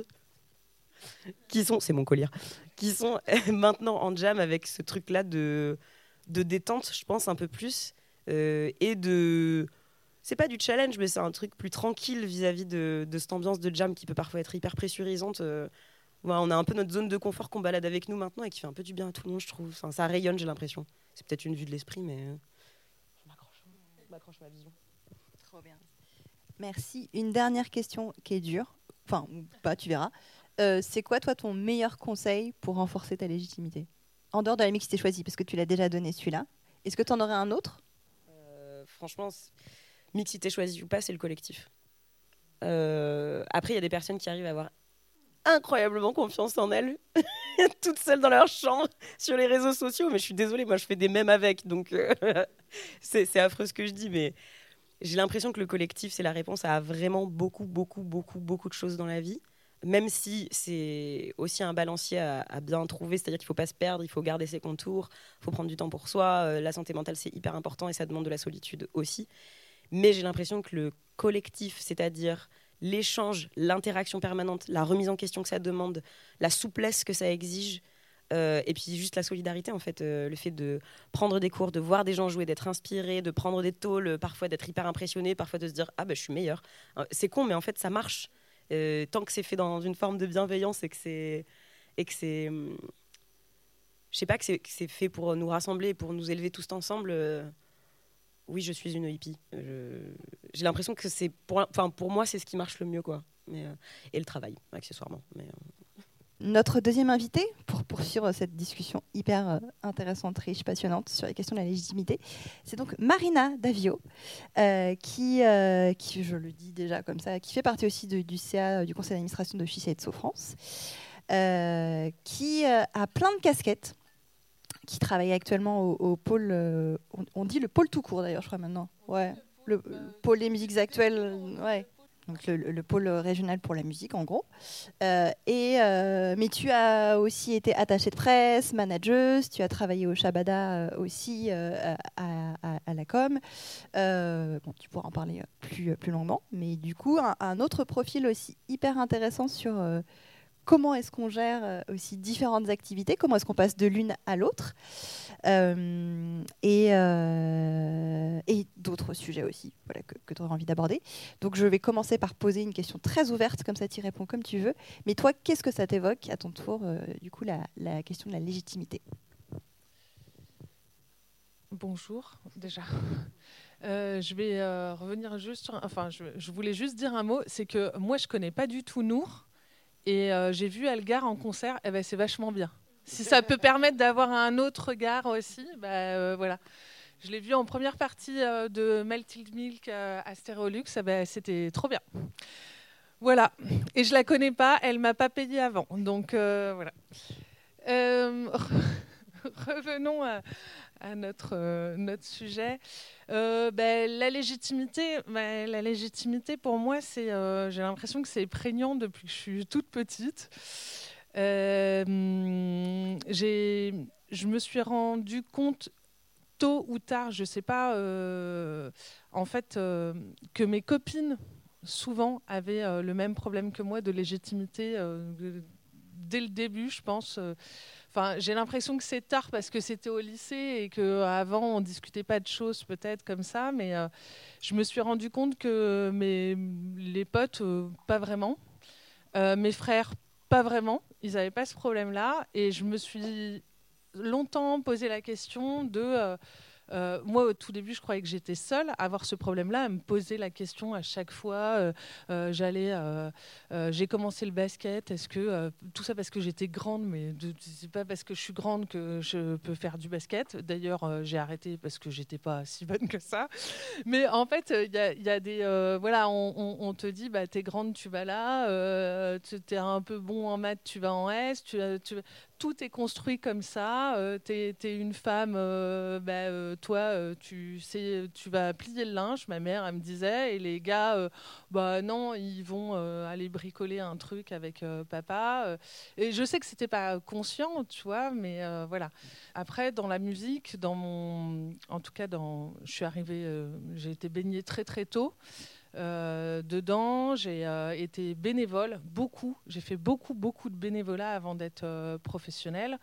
qui sont, c'est mon collier, qui sont maintenant en jam avec ce truc-là de, de détente, je pense, un peu plus, euh, et de... C'est pas du challenge, mais c'est un truc plus tranquille vis-à-vis de, de cette ambiance de jam qui peut parfois être hyper pressurisante. Euh, ouais, on a un peu notre zone de confort qu'on balade avec nous maintenant et qui fait un peu du bien à tout le monde, je trouve. Enfin, ça rayonne, j'ai l'impression. C'est peut-être une vue de l'esprit, mais... Euh, je m'accroche, je m'accroche ma vision. Trop bien. Merci. Une dernière question qui est dure, enfin, ou pas, tu verras. Euh, c'est quoi, toi, ton meilleur conseil pour renforcer ta légitimité ? En dehors de la mixité choisie, parce que tu l'as déjà donné celui-là. Est-ce que tu en aurais un autre ? euh, Franchement, mixité choisie ou pas, c'est le collectif. Euh, après, il y a des personnes qui arrivent à avoir incroyablement confiance en elles, toutes seules dans leur champ, sur les réseaux sociaux. Mais je suis désolée, moi, je fais des mèmes avec. Donc, euh, c'est, c'est affreux ce que je dis, mais j'ai l'impression que le collectif, c'est la réponse à vraiment beaucoup, beaucoup, beaucoup, beaucoup de choses dans la vie. Même si c'est aussi un balancier à, à bien trouver, c'est-à-dire qu'il ne faut pas se perdre, il faut garder ses contours, il faut prendre du temps pour soi. Euh, la santé mentale, c'est hyper important et ça demande de la solitude aussi. Mais j'ai l'impression que le collectif, c'est-à-dire l'échange, l'interaction permanente, la remise en question que ça demande, la souplesse que ça exige, Euh, et puis juste la solidarité, en fait, euh, le fait de prendre des cours, de voir des gens jouer, d'être inspiré, de prendre des tôles, parfois d'être hyper impressionné, parfois de se dire ah ben je suis meilleur. Euh, c'est con, mais en fait ça marche. Euh, tant que c'est fait dans une forme de bienveillance et que c'est et que c'est, hum, je sais pas que c'est, que c'est fait pour nous rassembler, pour nous élever tous ensemble. Euh, oui, je suis une hippie. Je, j'ai l'impression que c'est pour, enfin pour moi c'est ce qui marche le mieux quoi. Mais, euh, et le travail accessoirement. Mais, euh... Notre deuxième invité, pour poursuivre cette discussion hyper euh, intéressante, riche, passionnante sur les questions de la légitimité, c'est donc Marina Davio, euh, qui, euh, qui, je le dis déjà comme ça, qui fait partie aussi de, du C A, du conseil d'administration de Shiseido France, euh, qui euh, a plein de casquettes, qui travaille actuellement au, au pôle, euh, on, on dit le pôle tout court d'ailleurs, je crois maintenant, ouais, le, le pôle des musiques actuelles, ouais. Donc le, le pôle régional pour la musique, en gros. Euh, et, euh, mais tu as aussi été attachée de presse, manageuse, tu as travaillé au Shabada euh, aussi euh, à, à, à la com. Euh, bon, tu pourras en parler plus, plus longuement. Mais du coup, un, un autre profil aussi hyper intéressant sur euh, comment est-ce qu'on gère euh, aussi différentes activités, comment est-ce qu'on passe de l'une à l'autre. Euh, et, euh, et d'autres sujets aussi voilà, que, que tu aurais envie d'aborder. Donc je vais commencer par poser une question très ouverte, comme ça tu y réponds comme tu veux. Mais toi, qu'est-ce que ça t'évoque à ton tour, euh, du coup, la, la question de la légitimité? Bonjour, déjà. Euh, je vais euh, revenir juste sur... Enfin, je, je voulais juste dire un mot, c'est que moi, je ne connais pas du tout Nour, et euh, j'ai vu Elgar en concert, et ben, c'est vachement bien. Si ça peut permettre d'avoir un autre regard aussi, bah, euh, voilà. Je l'ai vu en première partie euh, de Melted Milk euh, à Stéréolux, eh ben, c'était trop bien. Voilà. Et je la connais pas, elle m'a pas payé avant, donc euh, voilà. Euh, revenons à, à notre euh, notre sujet. Euh, ben, la légitimité, ben, la légitimité pour moi, c'est, euh, j'ai l'impression que c'est prégnant depuis que je suis toute petite. Euh, j'ai, je me suis rendu compte tôt ou tard, je sais pas, euh, en fait, euh, que mes copines souvent avaient euh, le même problème que moi de légitimité euh, dès le début, je pense. Enfin, j'ai l'impression que c'est tard parce que c'était au lycée et qu'avant on discutait pas de choses peut-être comme ça, mais euh, je me suis rendu compte que mes les potes euh, pas vraiment, euh, mes frères pas vraiment. Ils n'avaient pas ce problème-là. Et je me suis longtemps posé la question de... Euh, euh, moi, au tout début, je croyais que j'étais seule à avoir ce problème-là, à me poser la question à chaque fois. Euh, euh, j'allais, euh, euh, j'ai commencé le basket. Est-ce que euh, tout ça parce que j'étais grande, mais de, c'est pas parce que je suis grande que je peux faire du basket. D'ailleurs, euh, j'ai arrêté parce que j'étais pas si bonne que ça. Mais en fait, il y, y a des, euh, voilà, on, on, on te dit, bah, t'es grande, tu vas là. Euh, t'es un peu bon en maths, tu vas en S. Tu, tu, tout est construit comme ça. Euh, t'es, t'es une femme, euh, bah, euh, toi, euh, tu sais, tu vas plier le linge. Ma mère, elle me disait, et les gars, euh, bah non, ils vont euh, aller bricoler un truc avec euh, papa. Euh, et je sais que c'était pas conscient, tu vois, mais euh, voilà. Après, dans la musique, dans mon, en tout cas, dans, je suis arrivée, euh, j'ai été baignée très très tôt. Euh, dedans, j'ai euh, été bénévole, beaucoup. J'ai fait beaucoup, beaucoup de bénévolat avant d'être euh, professionnelle.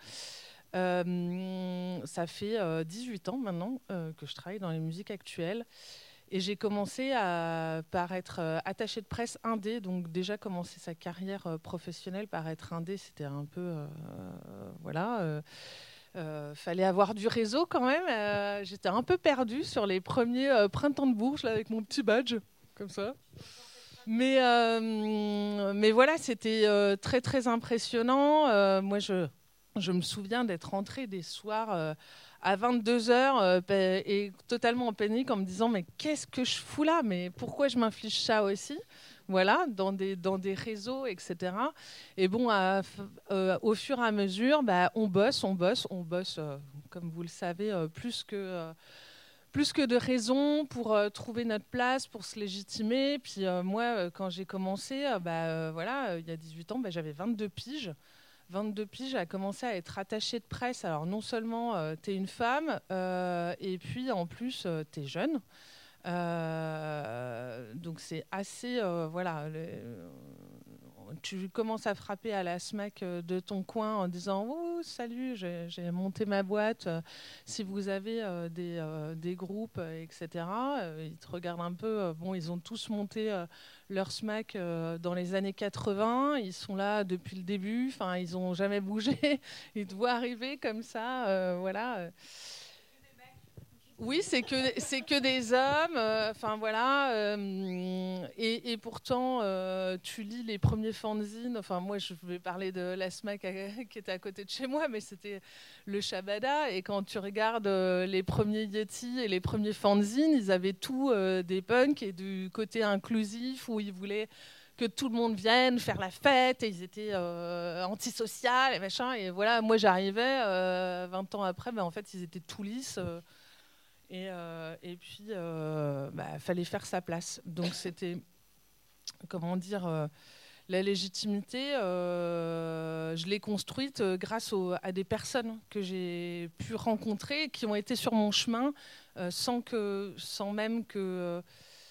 Euh, ça fait euh, dix-huit ans maintenant euh, que je travaille dans les musiques actuelles. Et j'ai commencé à, par être euh, attachée de presse indé. Donc déjà commencer sa carrière euh, professionnelle par être indé, c'était un peu... Euh, euh, voilà... Euh, Euh, fallait avoir du réseau quand même. Euh, j'étais un peu perdue sur les premiers euh, printemps de Bourges là, avec mon petit badge, comme ça. Mais, euh, mais voilà, c'était euh, très très impressionnant. Euh, moi, je, je me souviens d'être rentrée des soirs euh, à vingt-deux heures euh, et totalement en panique en me disant mais qu'est-ce que je fous là? Mais pourquoi je m'inflige ça aussi? Voilà, dans des, dans des réseaux, et cetera. Et bon, à, euh, au fur et à mesure, bah, on bosse, on bosse, on bosse, euh, comme vous le savez, euh, plus que, euh, plus que de raisons pour euh, trouver notre place, pour se légitimer. Puis euh, moi, euh, quand j'ai commencé, euh, bah, euh, voilà, euh, il y a dix-huit ans, bah, j'avais vingt-deux piges. vingt-deux piges, j'ai commencé à être attachée de presse. Alors non seulement euh, tu es une femme, euh, et puis en plus, euh, tu es jeune. Euh, donc c'est assez, euh, voilà, le, tu commences à frapper à la SMAC de ton coin en disant oh, « Salut, j'ai, j'ai monté ma boîte, si vous avez euh, des, euh, des groupes, et cetera » euh, Ils te regardent un peu. Euh, bon, ils ont tous monté euh, leur SMAC euh, dans les années quatre-vingts. Ils sont là depuis le début. Enfin, ils n'ont jamais bougé. Ils te voient arriver comme ça. Euh, voilà. Oui, c'est que, c'est que des hommes, enfin euh, voilà, euh, et, et pourtant euh, tu lis les premiers fanzines, enfin moi je vais parler de la SMAC qui était à côté de chez moi, mais c'était le Shabada, et quand tu regardes euh, les premiers Yeti et les premiers fanzines, ils avaient tous euh, des punks et du côté inclusif où ils voulaient que tout le monde vienne faire la fête, et ils étaient euh, antisociaux et machin, et voilà, moi j'arrivais euh, vingt ans après, ben, en fait ils étaient tout lisses. Euh, Et, euh, et puis, il euh, bah, fallait faire sa place. Donc, c'était, comment dire, euh, la légitimité, euh, je l'ai construite grâce au, à des personnes que j'ai pu rencontrer, qui ont été sur mon chemin, euh, sans, que, sans même que euh,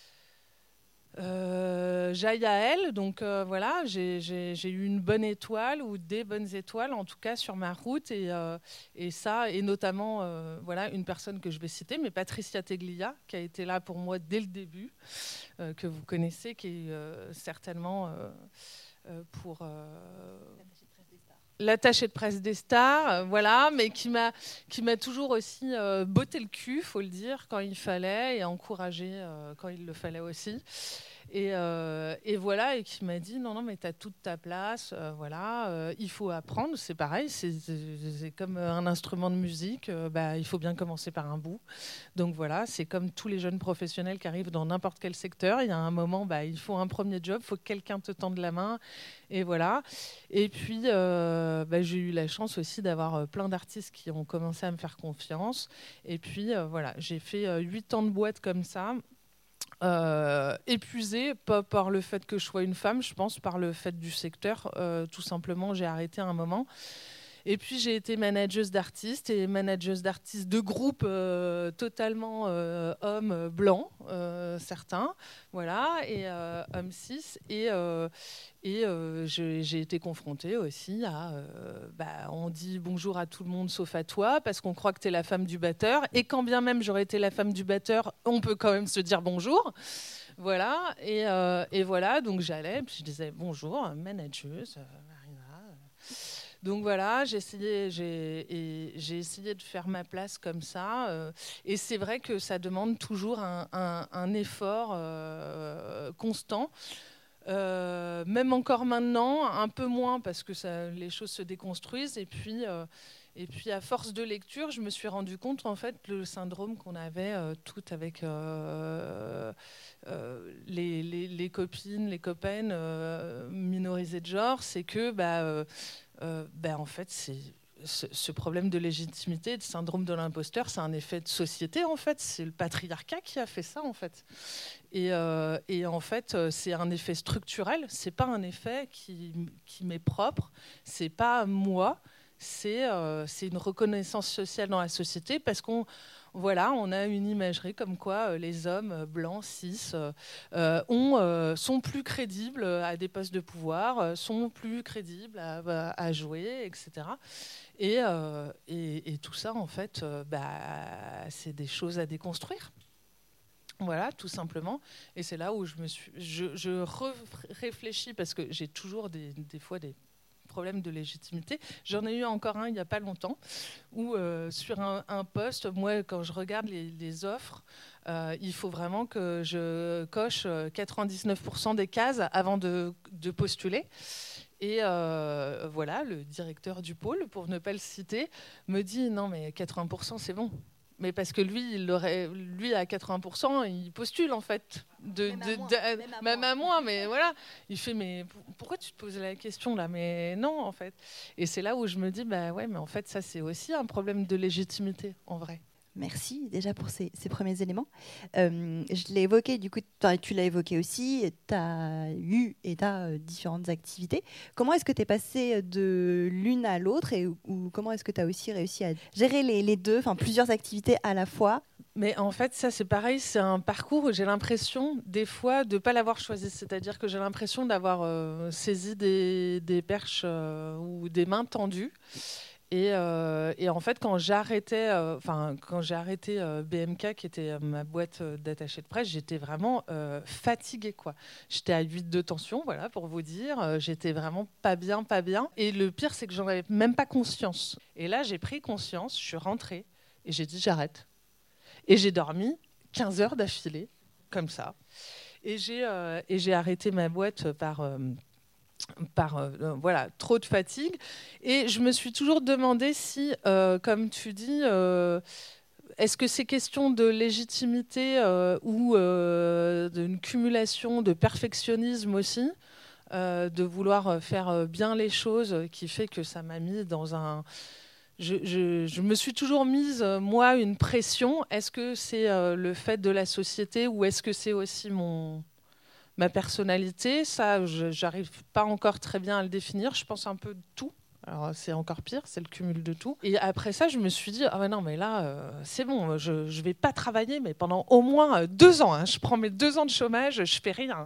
euh, j'aille à elles. Donc, euh, voilà, j'ai, j'ai, j'ai eu une bonne étoile, ou des bonnes étoiles, en tout cas, sur ma route. Et, euh, et ça, et notamment, euh, voilà, une personne que je vais citer, mais Patricia Teglia, qui a été là pour moi dès le début, euh, que vous connaissez, qui est euh, certainement euh, euh, pour... Euh, l'attaché de presse des stars, euh, voilà, mais qui m'a, qui m'a toujours aussi euh, botté le cul, faut le dire, quand il fallait, et encouragé euh, quand il le fallait aussi. Et, euh, et voilà, et qui m'a dit non, non, mais tu as toute ta place, euh, voilà, euh, il faut apprendre, c'est pareil, c'est, c'est, c'est comme un instrument de musique, euh, bah, il faut bien commencer par un bout. Donc voilà, c'est comme tous les jeunes professionnels qui arrivent dans n'importe quel secteur, il y a un moment, bah, il faut un premier job, il faut que quelqu'un te tende la main, et voilà. Et puis, euh, bah, j'ai eu la chance aussi d'avoir plein d'artistes qui ont commencé à me faire confiance, et puis euh, voilà, j'ai fait euh, huit ans de boîte comme ça. Euh, épuisée, pas par le fait que je sois une femme, je pense par le fait du secteur. Euh, tout simplement, j'ai arrêté un moment. Et puis j'ai été manageuse d'artistes et manageuse d'artistes de groupes euh, totalement euh, hommes blancs, euh, certains, voilà, et euh, hommes cis. Et, euh, et euh, j'ai, j'ai été confrontée aussi à, euh, bah, on dit bonjour à tout le monde sauf à toi, parce qu'on croit que tu es la femme du batteur. Et quand bien même j'aurais été la femme du batteur, on peut quand même se dire bonjour. Voilà, et, euh, et voilà, donc j'allais, puis je disais bonjour, manageuse, euh, donc voilà, j'ai essayé, j'ai, et j'ai essayé de faire ma place comme ça. Euh, et c'est vrai que ça demande toujours un, un, un effort euh, constant. Euh, même encore maintenant, un peu moins parce que ça, les choses se déconstruisent. Et puis, euh, et puis, à force de lecture, je me suis rendu compte, en fait, le syndrome qu'on avait euh, toutes avec euh, euh, les, les, les copines, les copains euh, minorisés de genre, c'est que... Bah, euh, Euh, ben en fait, c'est, ce, ce problème de légitimité, de syndrome de l'imposteur, c'est un effet de société, en fait. C'est le patriarcat qui a fait ça, en fait. Et, euh, et en fait, c'est un effet structurel. C'est pas un effet qui, qui m'est propre. C'est pas moi. C'est, euh, c'est une reconnaissance sociale dans la société parce qu'on Voilà, on a une imagerie comme quoi euh, les hommes euh, blancs, cis, euh, euh, ont, euh, sont plus crédibles à des postes de pouvoir, euh, sont plus crédibles à, à jouer, et cetera. Et, euh, et, et tout ça, en fait, euh, bah, c'est des choses à déconstruire. Voilà, tout simplement. Et c'est là où je me suis, je, je réfléchis parce que j'ai toujours des, des fois des problème de légitimité. J'en ai eu encore un il n'y a pas longtemps, où euh, sur un, un poste, moi, quand je regarde les, les offres, euh, il faut vraiment que je coche quatre-vingt-dix-neuf pour cent des cases avant de, de postuler. Et euh, voilà, le directeur du pôle, pour ne pas le citer, me dit « Non, mais quatre-vingts pour cent, c'est bon ». Mais parce que lui, il aurait, lui, à quatre-vingts pour cent, il postule, en fait. De, même, de, à moins, de, même, à, même moins. à moins, mais voilà. Il fait, mais pourquoi tu te poses la question, là ? Mais non, en fait. Et c'est là où je me dis, bah ouais, mais en fait, ça, c'est aussi un problème de légitimité, en vrai. Merci déjà pour ces, ces premiers éléments. Euh, je l'ai évoqué, du coup, tu l'as évoqué aussi, tu as eu et tu as euh, différentes activités. Comment est-ce que tu es passé de l'une à l'autre et ou comment est-ce que tu as aussi réussi à gérer les, les deux, enfin plusieurs activités à la fois? Mais en fait, ça c'est pareil, c'est un parcours où j'ai l'impression des fois de ne pas l'avoir choisi. C'est-à-dire que j'ai l'impression d'avoir euh, saisi des, des perches euh, ou des mains tendues. Et, euh, et en fait, quand j'arrêtais, enfin, euh, quand j'ai arrêté euh, B M K, qui était euh, ma boîte euh, d'attaché de presse, j'étais vraiment euh, fatiguée, quoi. J'étais à huit de tension, voilà, pour vous dire. Euh, j'étais vraiment pas bien, pas bien. Et le pire, c'est que j'en avais même pas conscience. Et là, j'ai pris conscience, je suis rentrée et j'ai dit j'arrête. Et j'ai dormi quinze heures d'affilée, comme ça. Et j'ai, euh, et j'ai arrêté ma boîte par... Euh, par euh, voilà, trop de fatigue. Et je me suis toujours demandé si, euh, comme tu dis, euh, est-ce que c'est question de légitimité euh, ou euh, d'une cumulation de perfectionnisme aussi, euh, de vouloir faire bien les choses, qui fait que ça m'a mis dans un... Je, je, je me suis toujours mise, moi, une pression. Est-ce que c'est euh, le fait de la société ou est-ce que c'est aussi mon... ma personnalité? Ça, je j'arrive pas encore très bien à le définir. Je pense un peu de tout. Alors, c'est encore pire, c'est le cumul de tout. Et après ça, je me suis dit, ah ben non, mais là, euh, c'est bon, je ne vais pas travailler, mais pendant au moins deux ans. Hein, je prends mes deux ans de chômage, je fais rien.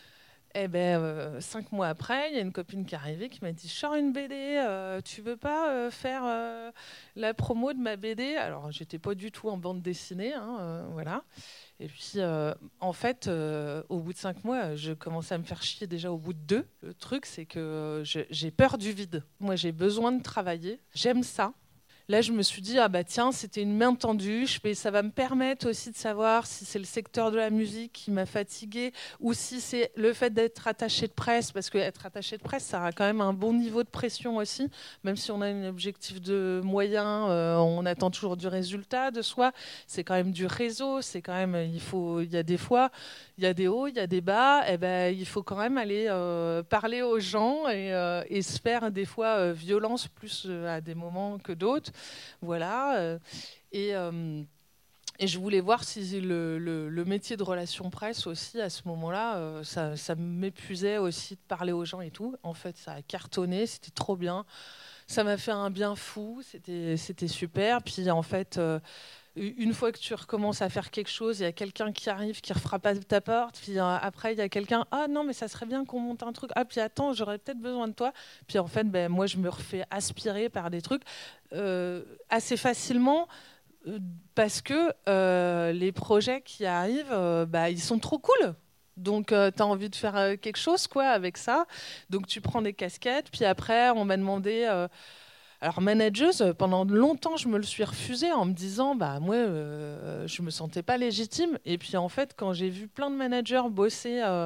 Et ben, euh, cinq mois après, il y a une copine qui est arrivée qui m'a dit, je sors une B D, euh, tu veux pas euh, faire euh, la promo de ma B D? Alors, j'étais pas du tout en bande dessinée, hein, euh, voilà. Et puis, euh, en fait, euh, au bout de cinq mois, je commençais à me faire chier déjà au bout de deux. Le truc, c'est que je, j'ai peur du vide. Moi, j'ai besoin de travailler. J'aime ça. Là, je me suis dit, ah bah tiens, c'était une main tendue. Je, ça va me permettre aussi de savoir si c'est le secteur de la musique qui m'a fatiguée ou si c'est le fait d'être attaché de presse. Parce qu'être attaché de presse, ça a quand même un bon niveau de pression aussi. Même si on a un objectif de moyens, euh, on attend toujours du résultat de soi. C'est quand même du réseau. C'est quand même, il faut, il y a des fois, il y a des hauts, il y a des bas. Et ben, il faut quand même aller euh, parler aux gens et, euh, et se faire des fois euh, violence plus euh, à des moments que d'autres. Voilà, euh, et, euh, et je voulais voir si le, le, le métier de relation presse aussi, à ce moment-là, euh, ça, ça m'épuisait aussi de parler aux gens et tout. En fait, ça a cartonné, c'était trop bien. Ça m'a fait un bien fou, c'était, c'était super. Puis en fait... Euh, une fois que tu recommences à faire quelque chose, il y a quelqu'un qui arrive, qui refrappe à ta porte, puis euh, après il y a quelqu'un, ah non mais ça serait bien qu'on monte un truc, ah puis attends j'aurais peut-être besoin de toi, puis en fait ben, moi je me refais aspirer par des trucs euh, assez facilement euh, parce que euh, les projets qui arrivent, euh, bah, ils sont trop cool. Donc, euh, tu as envie de faire euh, quelque chose quoi, avec ça. Donc, tu prends des casquettes. Puis après, on m'a demandé... Euh, Alors, manageuse, pendant longtemps, je me le suis refusée en me disant, bah, moi, euh, je ne me sentais pas légitime. Et puis, en fait, quand j'ai vu plein de managers bosser euh,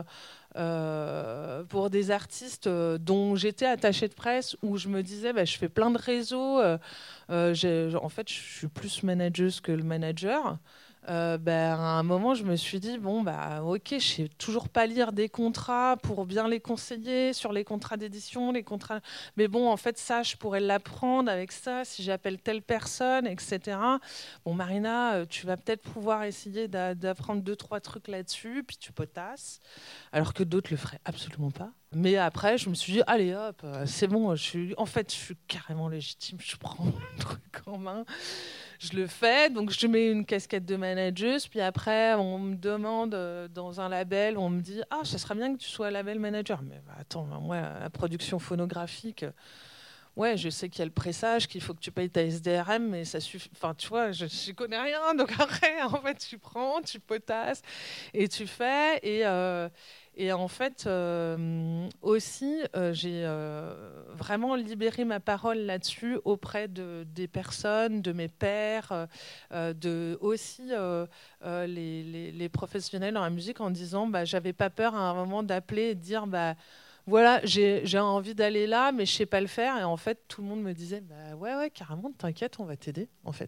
euh, pour des artistes euh, dont j'étais attachée de presse, où je me disais, bah, je fais plein de réseaux, euh, euh, j'ai, en fait, je suis plus manageuse que le manager. Euh, ben, à un moment, je me suis dit, bon, bah, ok, je sais toujours pas lire des contrats pour bien les conseiller sur les contrats d'édition, les contrats... mais bon, en fait, ça, je pourrais l'apprendre avec ça, si j'appelle telle personne, et cetera. Bon, Marina, tu vas peut-être pouvoir essayer d'a- d'apprendre deux, trois trucs là-dessus, puis tu potasses, alors que d'autres le feraient absolument pas. Mais après, je me suis dit, allez hop, c'est bon, je suis... en fait, je suis carrément légitime, je prends le truc en main. Je le fais, donc je mets une casquette de manageuse, puis après on me demande euh, dans un label, on me dit « Ah, ça serait bien que tu sois label manager ». Mais bah, attends, moi, la production phonographique, ouais, je sais qu'il y a le pressage, qu'il faut que tu payes ta S D R M, mais ça suffit. Enfin, tu vois, je ne connais rien, donc après, en fait, tu prends, tu potasses et tu fais. Et, euh, et en fait, euh, aussi, euh, j'ai euh, vraiment libéré ma parole là-dessus auprès de, des personnes, de mes pairs, euh, de aussi euh, euh, les, les, les professionnels dans la musique, en disant, bah, j'avais pas peur à un moment d'appeler et de dire, bah, voilà, j'ai, j'ai envie d'aller là, mais je sais pas le faire. Et en fait, tout le monde me disait, bah, ouais, ouais, carrément, t'inquiète, on va t'aider, en fait.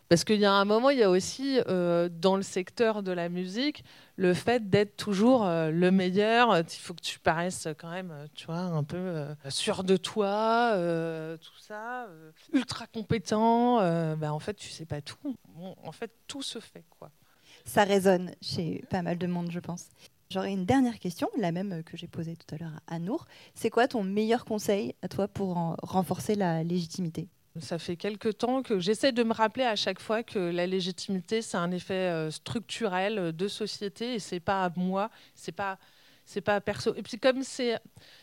Parce qu'il y a un moment, il y a aussi, euh, dans le secteur de la musique, le fait d'être toujours euh, le meilleur. Il faut que tu paraisses quand même, tu vois, un peu euh, sûr de toi, euh, tout ça, euh, ultra compétent. Euh, bah, en fait, tu sais pas tout. Bon, en fait, tout se fait, quoi. Ça résonne chez pas mal de monde, je pense. J'aurais une dernière question, la même que j'ai posée tout à l'heure à Nour. C'est quoi ton meilleur conseil à toi pour en renforcer la légitimité ? Ça fait quelque temps que j'essaie de me rappeler à chaque fois que la légitimité, c'est un effet euh, structurel de société et c'est pas à moi, c'est pas, c'est pas perso. Et puis comme c'est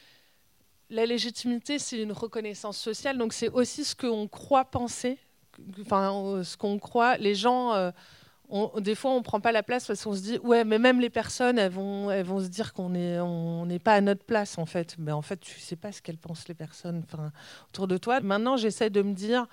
la légitimité, c'est une reconnaissance sociale, donc c'est aussi ce qu'on croit penser, enfin ce qu'on croit. Les gens, euh, on, des fois, on prend pas la place parce qu'on se dit ouais, mais même les personnes, elles vont, elles vont se dire qu'on est, on n'est pas à notre place en fait. Mais en fait, tu sais pas ce qu'elles pensent les personnes, enfin, autour de toi. Maintenant, j'essaie de me dire,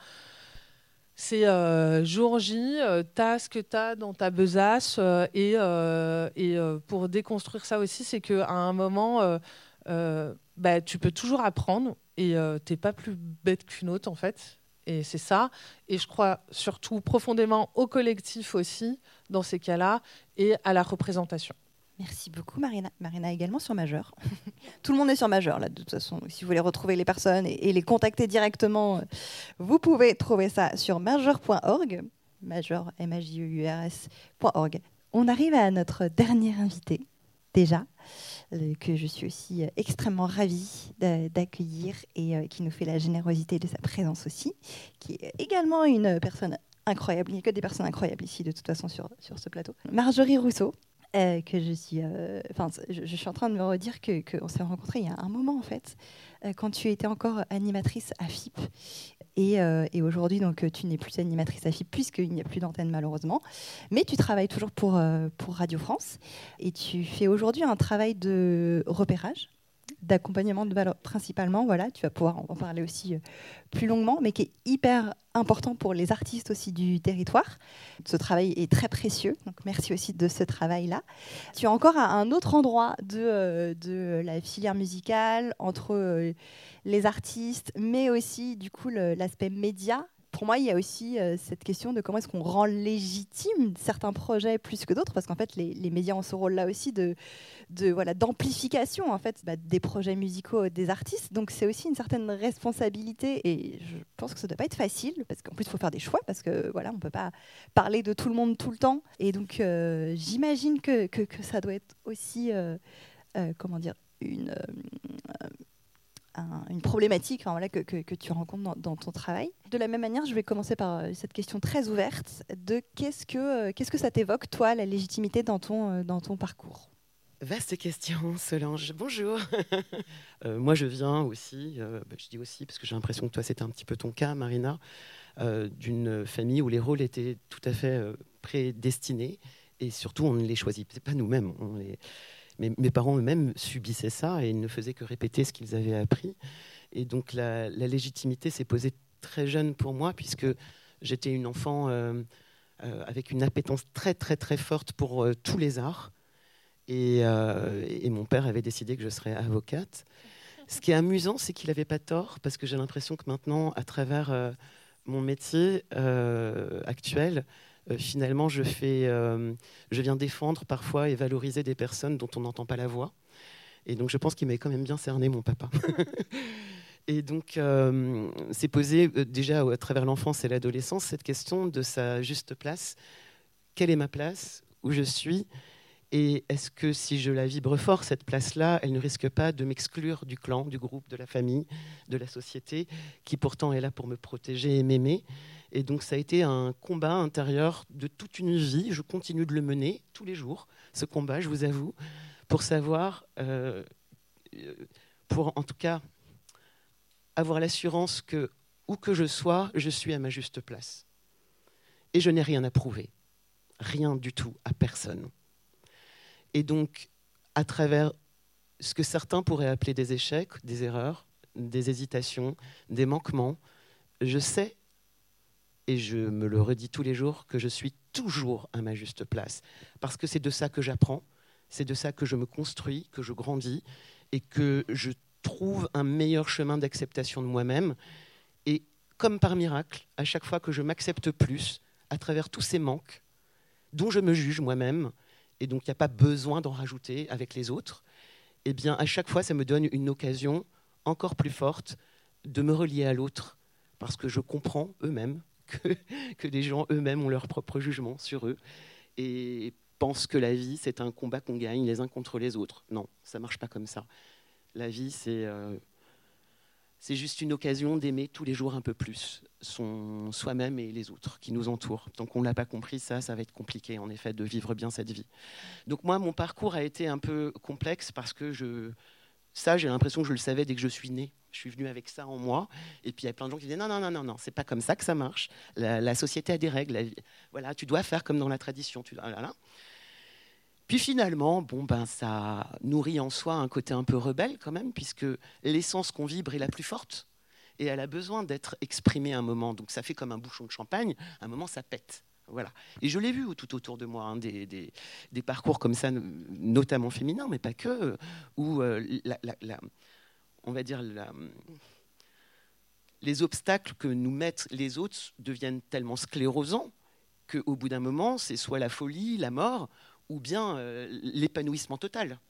c'est euh, jour J, euh, t'as ce que t'as dans ta besace euh, et, euh, et euh, pour déconstruire ça aussi, c'est qu'à un moment, euh, euh, bah, tu peux toujours apprendre et euh, t'es pas plus bête qu'une autre en fait. Et c'est ça. Et je crois surtout profondément au collectif aussi, dans ces cas-là, et à la représentation. Merci beaucoup, Marina. Marina également sur Majeur. Tout le monde est sur Majeur, là, de toute façon. Si vous voulez retrouver les personnes et, et les contacter directement, vous pouvez trouver ça sur majeur point org, majeur, M A J E U R S point org. On arrive à notre dernier invité, déjà, euh, que je suis aussi euh, extrêmement ravie d'accueillir et euh, qui nous fait la générosité de sa présence aussi, qui est également une personne incroyable. Il n'y a que des personnes incroyables ici, de toute façon, sur, sur ce plateau. Marjorie Rousseau, euh, que je suis... Enfin, euh, je, je suis en train de me redire que, qu'on s'est rencontrés il y a un moment, en fait, euh, quand tu étais encore animatrice à F I P. Et, euh, et aujourd'hui, donc, tu n'es plus animatrice à F I P puisqu'il n'y a plus d'antenne malheureusement. Mais tu travailles toujours pour, euh, pour Radio France. Et tu fais aujourd'hui un travail de repérage, d'accompagnement de valeur principalement. Voilà, tu vas pouvoir en parler aussi euh, plus longuement, mais qui est hyper important pour les artistes aussi du territoire. Ce travail est très précieux. Donc merci aussi de ce travail-là. Tu es encore à un autre endroit de, euh, de la filière musicale, entre... Euh, les artistes, mais aussi du coup le, l'aspect média. Pour moi, il y a aussi euh, cette question de comment est-ce qu'on rend légitime certains projets plus que d'autres, parce qu'en fait, les, les médias ont ce rôle-là aussi de, de voilà, d'amplification en fait bah, des projets musicaux des artistes. Donc, c'est aussi une certaine responsabilité, et je pense que ça ne doit pas être facile, parce qu'en plus, il faut faire des choix, parce que voilà, on ne peut pas parler de tout le monde tout le temps. Et donc, euh, j'imagine que, que, que ça doit être aussi, euh, euh, comment dire, une euh, une problématique enfin, voilà, que, que, que tu rencontres dans, dans ton travail. De la même manière, je vais commencer par cette question très ouverte de qu'est-ce que, qu'est-ce que ça t'évoque, toi, la légitimité dans ton, dans ton parcours ? Vaste question, Solange. Bonjour. euh, moi, je viens aussi, euh, bah, je dis aussi parce que j'ai l'impression que toi, c'était un petit peu ton cas, Marina, euh, d'une famille où les rôles étaient tout à fait euh, prédestinés et surtout, on ne les choisit c'est pas nous-mêmes, on les... Mais mes parents eux-mêmes subissaient ça et ils ne faisaient que répéter ce qu'ils avaient appris. Et donc la, la légitimité s'est posée très jeune pour moi puisque j'étais une enfant euh, euh, avec une appétence très très très forte pour euh, tous les arts. Et, euh, et mon père avait décidé que je serais avocate. Ce qui est amusant, c'est qu'il n'avait pas tort parce que j'ai l'impression que maintenant, à travers euh, mon métier euh, actuel, Euh, finalement, je, fais, euh, je viens défendre parfois et valoriser des personnes dont on n'entend pas la voix. Et donc, je pense qu'il m'avait quand même bien cerné, mon papa. Et donc, euh, c'est posé euh, déjà à travers l'enfance et l'adolescence cette question de sa juste place. Quelle est ma place ? Où je suis ? Et est-ce que si je la vibre fort, cette place-là, elle ne risque pas de m'exclure du clan, du groupe, de la famille, de la société, qui pourtant est là pour me protéger et m'aimer ? Et donc ça a été un combat intérieur de toute une vie. Je continue de le mener tous les jours, ce combat, je vous avoue, pour savoir, euh, pour en tout cas avoir l'assurance que, où que je sois, je suis à ma juste place. Et je n'ai rien à prouver, rien du tout à personne. Et donc, à travers ce que certains pourraient appeler des échecs, des erreurs, des hésitations, des manquements, je sais, et je me le redis tous les jours, que je suis toujours à ma juste place. Parce que c'est de ça que j'apprends, c'est de ça que je me construis, que je grandis, et que je trouve un meilleur chemin d'acceptation de moi-même. Et comme par miracle, à chaque fois que je m'accepte plus, à travers tous ces manques dont je me juge moi-même, et donc il n'y a pas besoin d'en rajouter avec les autres, eh bien, à chaque fois, ça me donne une occasion encore plus forte de me relier à l'autre, parce que je comprends eux-mêmes que, que les gens eux-mêmes ont leur propre jugement sur eux, et pensent que la vie, c'est un combat qu'on gagne les uns contre les autres. Non, ça ne marche pas comme ça. La vie, c'est... Euh, C'est juste une occasion d'aimer tous les jours un peu plus son, soi-même et les autres qui nous entourent. Donc on ne l'a pas compris, ça, ça va être compliqué en effet de vivre bien cette vie. Donc moi, mon parcours a été un peu complexe parce que je, ça, j'ai l'impression que je le savais dès que je suis née. Je suis venue avec ça en moi. Et puis il y a plein de gens qui disent non, non, non, non, non, c'est pas comme ça que ça marche. La, la société a des règles. La vie, voilà, tu dois faire comme dans la tradition. Tu, voilà. Puis finalement, bon, ben, ça nourrit en soi un côté un peu rebelle quand même, puisque l'essence qu'on vibre est la plus forte et elle a besoin d'être exprimée à un moment. Donc ça fait comme un bouchon de champagne, à un moment ça pète. Voilà. Et je l'ai vu tout autour de moi, hein, des, des, des parcours comme ça, notamment féminins, mais pas que, où euh, la, la, la, on va dire la, les obstacles que nous mettent les autres deviennent tellement sclérosants qu'au bout d'un moment, c'est soit la folie, la mort, ou bien euh, l'épanouissement total.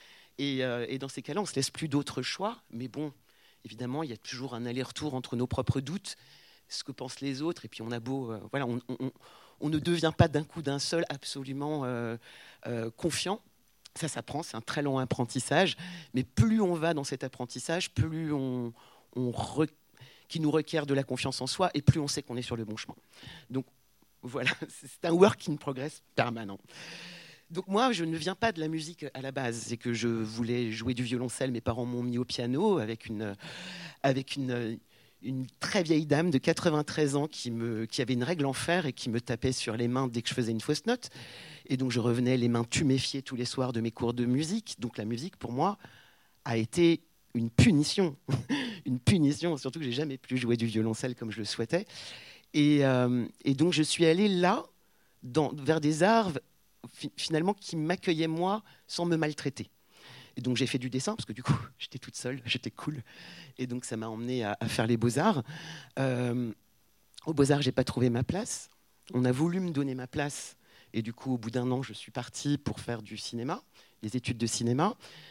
Et, euh, et dans ces cas-là, on ne se laisse plus d'autres choix. Mais bon, évidemment, il y a toujours un aller-retour entre nos propres doutes, ce que pensent les autres, et puis on a beau... Euh, voilà, on, on, on ne devient pas d'un coup d'un seul absolument euh, euh, confiant. Ça s'apprend, c'est un très long apprentissage. Mais plus on va dans cet apprentissage, plus on... on re, qui nous requiert de la confiance en soi, et plus on sait qu'on est sur le bon chemin. Donc voilà, c'est un work in progress permanent. Donc moi, je ne viens pas de la musique à la base. C'est que je voulais jouer du violoncelle. Mes parents m'ont mis au piano avec une, avec une, une très vieille dame de quatre-vingt-treize ans qui, me, qui avait une règle en fer et qui me tapait sur les mains dès que je faisais une fausse note. Et donc je revenais les mains tuméfiées tous les soirs de mes cours de musique. Donc la musique, pour moi, a été une punition. Une punition, surtout que je n'ai jamais pu jouer du violoncelle comme je le souhaitais. Et, euh, et donc je suis allée là, dans, vers des arts finalement qui m'accueillait moi sans me maltraiter. Et donc j'ai fait du dessin parce que du coup j'étais toute seule, j'étais cool, et donc ça m'a emmenée à, à faire les Beaux-Arts. Euh, aux Beaux-Arts, j'ai pas trouvé ma place. On a voulu me donner ma place et du coup au bout d'un an je suis partie pour faire du cinéma, des études de cinéma.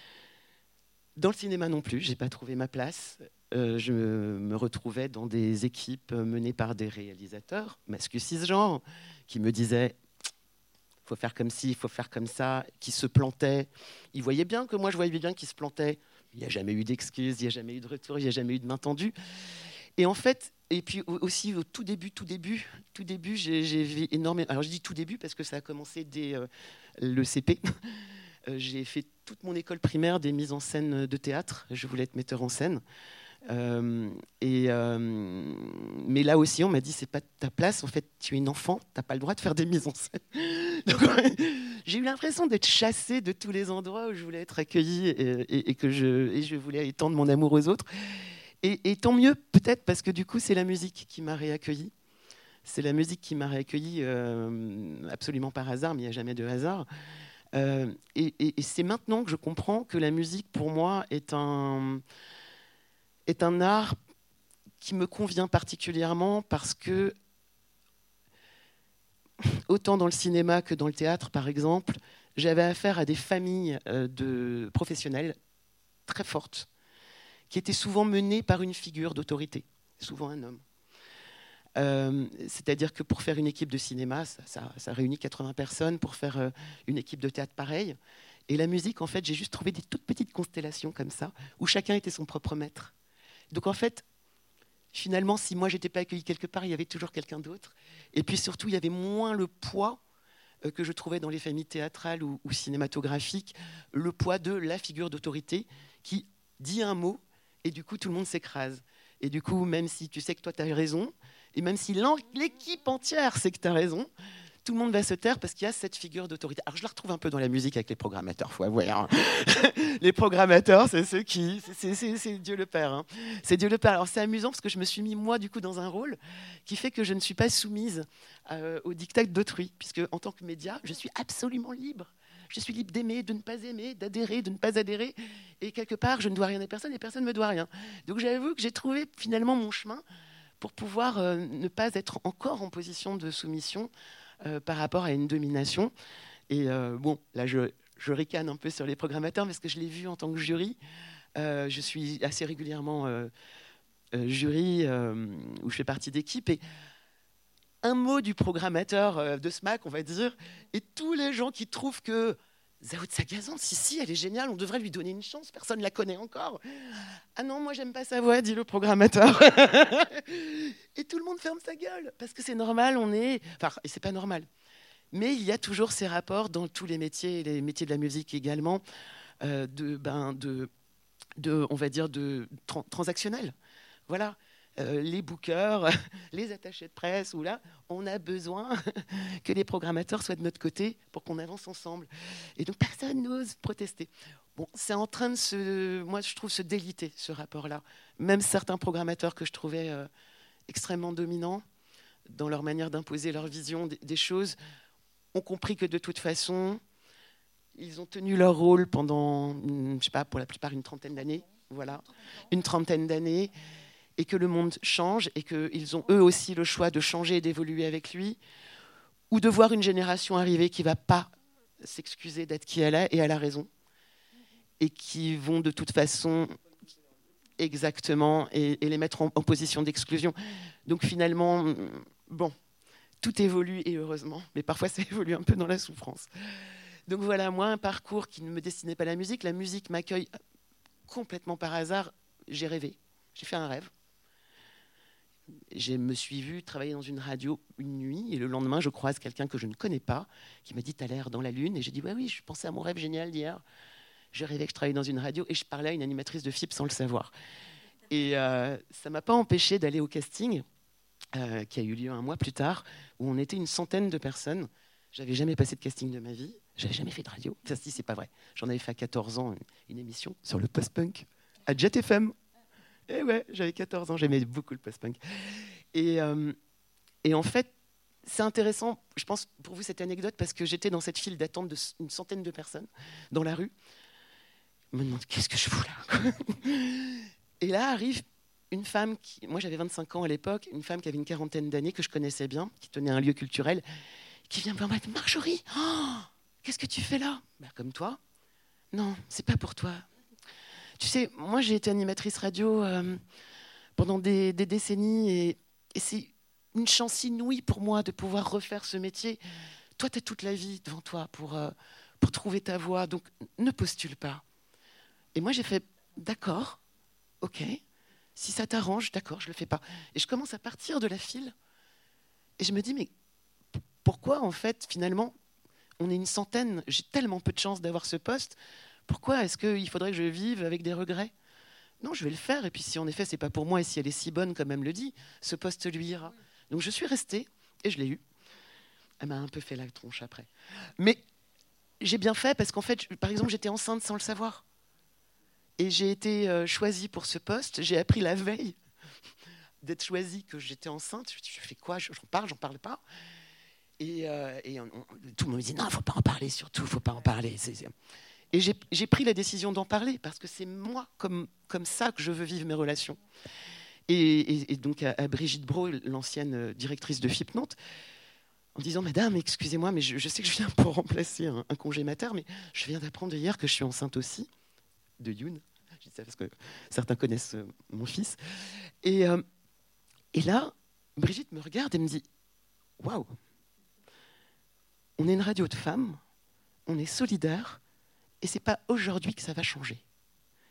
Dans le cinéma non plus, j'ai pas trouvé ma place. Euh, je me retrouvais dans des équipes menées par des réalisateurs masculins cisgenres qui me disaient il faut faire comme ci, il faut faire comme ça, qui se plantaient. Ils voyaient bien que moi, je voyais bien qu'ils se plantaient. Il n'y a jamais eu d'excuses, il n'y a jamais eu de retour, il n'y a jamais eu de main tendue. Et en fait, et puis aussi au tout début, tout début, tout début, j'ai, j'ai vu énormément... Alors je dis tout début parce que ça a commencé dès euh, le C P. euh, j'ai fait toute mon école primaire des mises en scène de théâtre. Je voulais être metteur en scène. Euh, et, euh, mais là aussi, on m'a dit c'est pas ta place. En fait, tu es une enfant, t'as pas le droit de faire des mises en scène. Donc, j'ai eu l'impression d'être chassée de tous les endroits où je voulais être accueillie et, et, et que je, et je voulais étendre mon amour aux autres. Et, et tant mieux, peut-être, parce que du coup, c'est la musique qui m'a réaccueillie. C'est la musique qui m'a réaccueillie euh, absolument par hasard, mais il n'y a jamais de hasard. Euh, et, et, et c'est maintenant que je comprends que la musique, pour moi, est un est un art qui me convient particulièrement parce que, autant dans le cinéma que dans le théâtre, par exemple, j'avais affaire à des familles de professionnels très fortes, qui étaient souvent menées par une figure d'autorité, souvent un homme. Euh, c'est-à-dire que pour faire une équipe de cinéma, ça, ça, ça réunit quatre-vingts personnes, pour faire euh, une équipe de théâtre pareil. Et la musique, en fait, j'ai juste trouvé des toutes petites constellations comme ça, où chacun était son propre maître. Donc en fait, finalement, si moi j'étais pas accueillie quelque part, il y avait toujours quelqu'un d'autre. Et puis surtout, il y avait moins le poids euh, que je trouvais dans les familles théâtrales ou, ou cinématographiques, le poids de la figure d'autorité qui dit un mot et du coup tout le monde s'écrase. Et du coup, même si tu sais que toi tu as raison, et même si l'équipe entière sait que tu as raison, tout le monde va se taire parce qu'il y a cette figure d'autorité. Alors je la retrouve un peu dans la musique avec les programmateurs, faut avouer. Hein. Les programmateurs, c'est ceux qui... C'est, c'est, c'est Dieu le Père. Hein. C'est Dieu le Père. Alors c'est amusant parce que je me suis mis moi du coup dans un rôle qui fait que je ne suis pas soumise euh, au diktat d'autrui, puisque en tant que média, je suis absolument libre. Je suis libre d'aimer, de ne pas aimer, d'adhérer, de ne pas adhérer. Et quelque part, je ne dois rien à personne et personne ne me doit rien. Donc j'avoue que j'ai trouvé finalement mon chemin pour pouvoir euh, ne pas être encore en position de soumission euh, par rapport à une domination. Et euh, bon, là, je, je ricane un peu sur les programmateurs parce que je l'ai vu en tant que jury. Euh, je suis assez régulièrement euh, euh, jury euh, où je fais partie d'équipe. Et un mot du programmateur euh, de S M A C, on va dire, et tous les gens qui trouvent que Zao Sagazan, si, si, elle est géniale, on devrait lui donner une chance, personne ne la connaît encore. Ah non, moi, j'aime pas sa voix, dit le programmateur. Et tout le monde ferme sa gueule, parce que c'est normal, on est... Enfin, et c'est pas normal. Mais il y a toujours ces rapports dans tous les métiers, les métiers de la musique également, euh, de, ben, de, de, on va dire, de tra- transactionnel. Voilà. Euh, les bookers, les attachés de presse, où là, on a besoin que les programmateurs soient de notre côté pour qu'on avance ensemble. Et donc, personne n'ose protester. Bon, c'est en train de se, moi, je trouve, se déliter, ce rapport-là. Même certains programmateurs que je trouvais euh, extrêmement dominants dans leur manière d'imposer leur vision des, des choses ont compris que de toute façon, ils ont tenu leur rôle pendant, je ne sais pas, pour la plupart, une trentaine d'années. Voilà, une trentaine d'années. Et que le monde change et qu'ils ont eux aussi le choix de changer et d'évoluer avec lui, ou de voir une génération arriver qui ne va pas s'excuser d'être qui elle est, et elle a raison, et qui vont de toute façon exactement, et, et les mettre en, en position d'exclusion. Donc finalement, bon, tout évolue, et heureusement, mais parfois ça évolue un peu dans la souffrance. Donc voilà, moi, un parcours qui ne me destinait pas à la musique, la musique m'accueille complètement par hasard, j'ai rêvé, j'ai fait un rêve. Je me suis vue travailler dans une radio une nuit et le lendemain, je croise quelqu'un que je ne connais pas qui m'a dit « T'as l'air dans la lune ?» Et j'ai dit ouais, « Oui, je pensais à mon rêve génial d'hier. Je rêvais que je travaillais dans une radio et je parlais à une animatrice de F I P sans le savoir. » Et euh, ça ne m'a pas empêché d'aller au casting euh, qui a eu lieu un mois plus tard où on était une centaine de personnes. Je n'avais jamais passé de casting de ma vie. Je n'avais jamais fait de radio. Enfin, si, c'est pas vrai. J'en avais fait à quatorze ans une, une émission sur le post-punk à Jet F M. Et ouais, j'avais quatorze ans, j'aimais beaucoup le post-punk. Et, euh, et en fait, c'est intéressant, je pense, pour vous, cette anecdote, parce que j'étais dans cette file d'attente d'une centaine de personnes dans la rue. Je me demande, qu'est-ce que je fous là? Et là arrive une femme, qui, moi j'avais vingt-cinq ans à l'époque, une femme qui avait une quarantaine d'années, que je connaissais bien, qui tenait un lieu culturel, qui vient me voir, Marjorie, oh, qu'est-ce que tu fais là? Ben, comme toi. Non, c'est pas pour toi. Tu sais, moi, j'ai été animatrice radio euh, pendant des, des décennies et, et c'est une chance inouïe pour moi de pouvoir refaire ce métier. Toi, tu as toute la vie devant toi pour, euh, pour trouver ta voie, donc ne postule pas. Et moi, j'ai fait, d'accord, ok, si ça t'arrange, d'accord, je le fais pas. Et je commence à partir de la file et je me dis, mais p- pourquoi, en fait, finalement, on est une centaine, j'ai tellement peu de chance d'avoir ce poste. Pourquoi est-ce qu'il faudrait que je vive avec des regrets? Non, je vais le faire. Et puis si en effet, c'est pas pour moi et si elle est si bonne comme elle me le dit, ce poste lui ira. Donc je suis restée et je l'ai eu. Elle m'a un peu fait la tronche après. Mais j'ai bien fait parce qu'en fait, je, par exemple, j'étais enceinte sans le savoir. Et j'ai été euh, choisie pour ce poste. J'ai appris la veille d'être choisie que j'étais enceinte. Je, je fais quoi? J'en parle, j'en parle pas. Et, euh, et on, on, tout le monde me dit non, il ne faut pas en parler, surtout, il ne faut pas en parler. C'est, c'est... Et j'ai, j'ai pris la décision d'en parler parce que c'est moi, comme, comme ça, que je veux vivre mes relations. Et, et, et donc à, à Brigitte Brault, l'ancienne directrice de F I P Nantes, en disant « Madame, excusez-moi, mais je, je sais que je viens pour remplacer un, un congé mater, mais je viens d'apprendre hier que je suis enceinte aussi, de Youn. » Je dis ça parce que certains connaissent euh, mon fils. Et, euh, et là, Brigitte me regarde et me dit « Waouh, on est une radio de femmes, on est solidaires, et c'est pas aujourd'hui que ça va changer. Bienvenue. »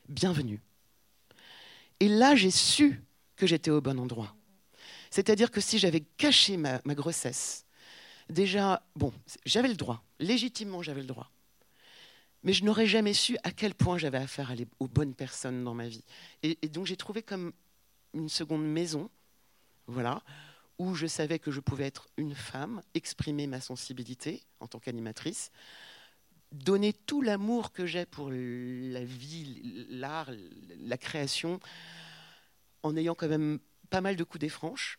Et là, j'ai su que j'étais au bon endroit. C'est-à-dire que si j'avais caché ma, ma grossesse, déjà, bon, j'avais le droit, légitimement j'avais le droit, mais je n'aurais jamais su à quel point j'avais affaire à les, aux bonnes personnes dans ma vie. Et, et donc j'ai trouvé comme une seconde maison, voilà, où je savais que je pouvais être une femme, exprimer ma sensibilité en tant qu'animatrice, donner tout l'amour que j'ai pour la vie, l'art, la création, en ayant quand même pas mal de coups des franches.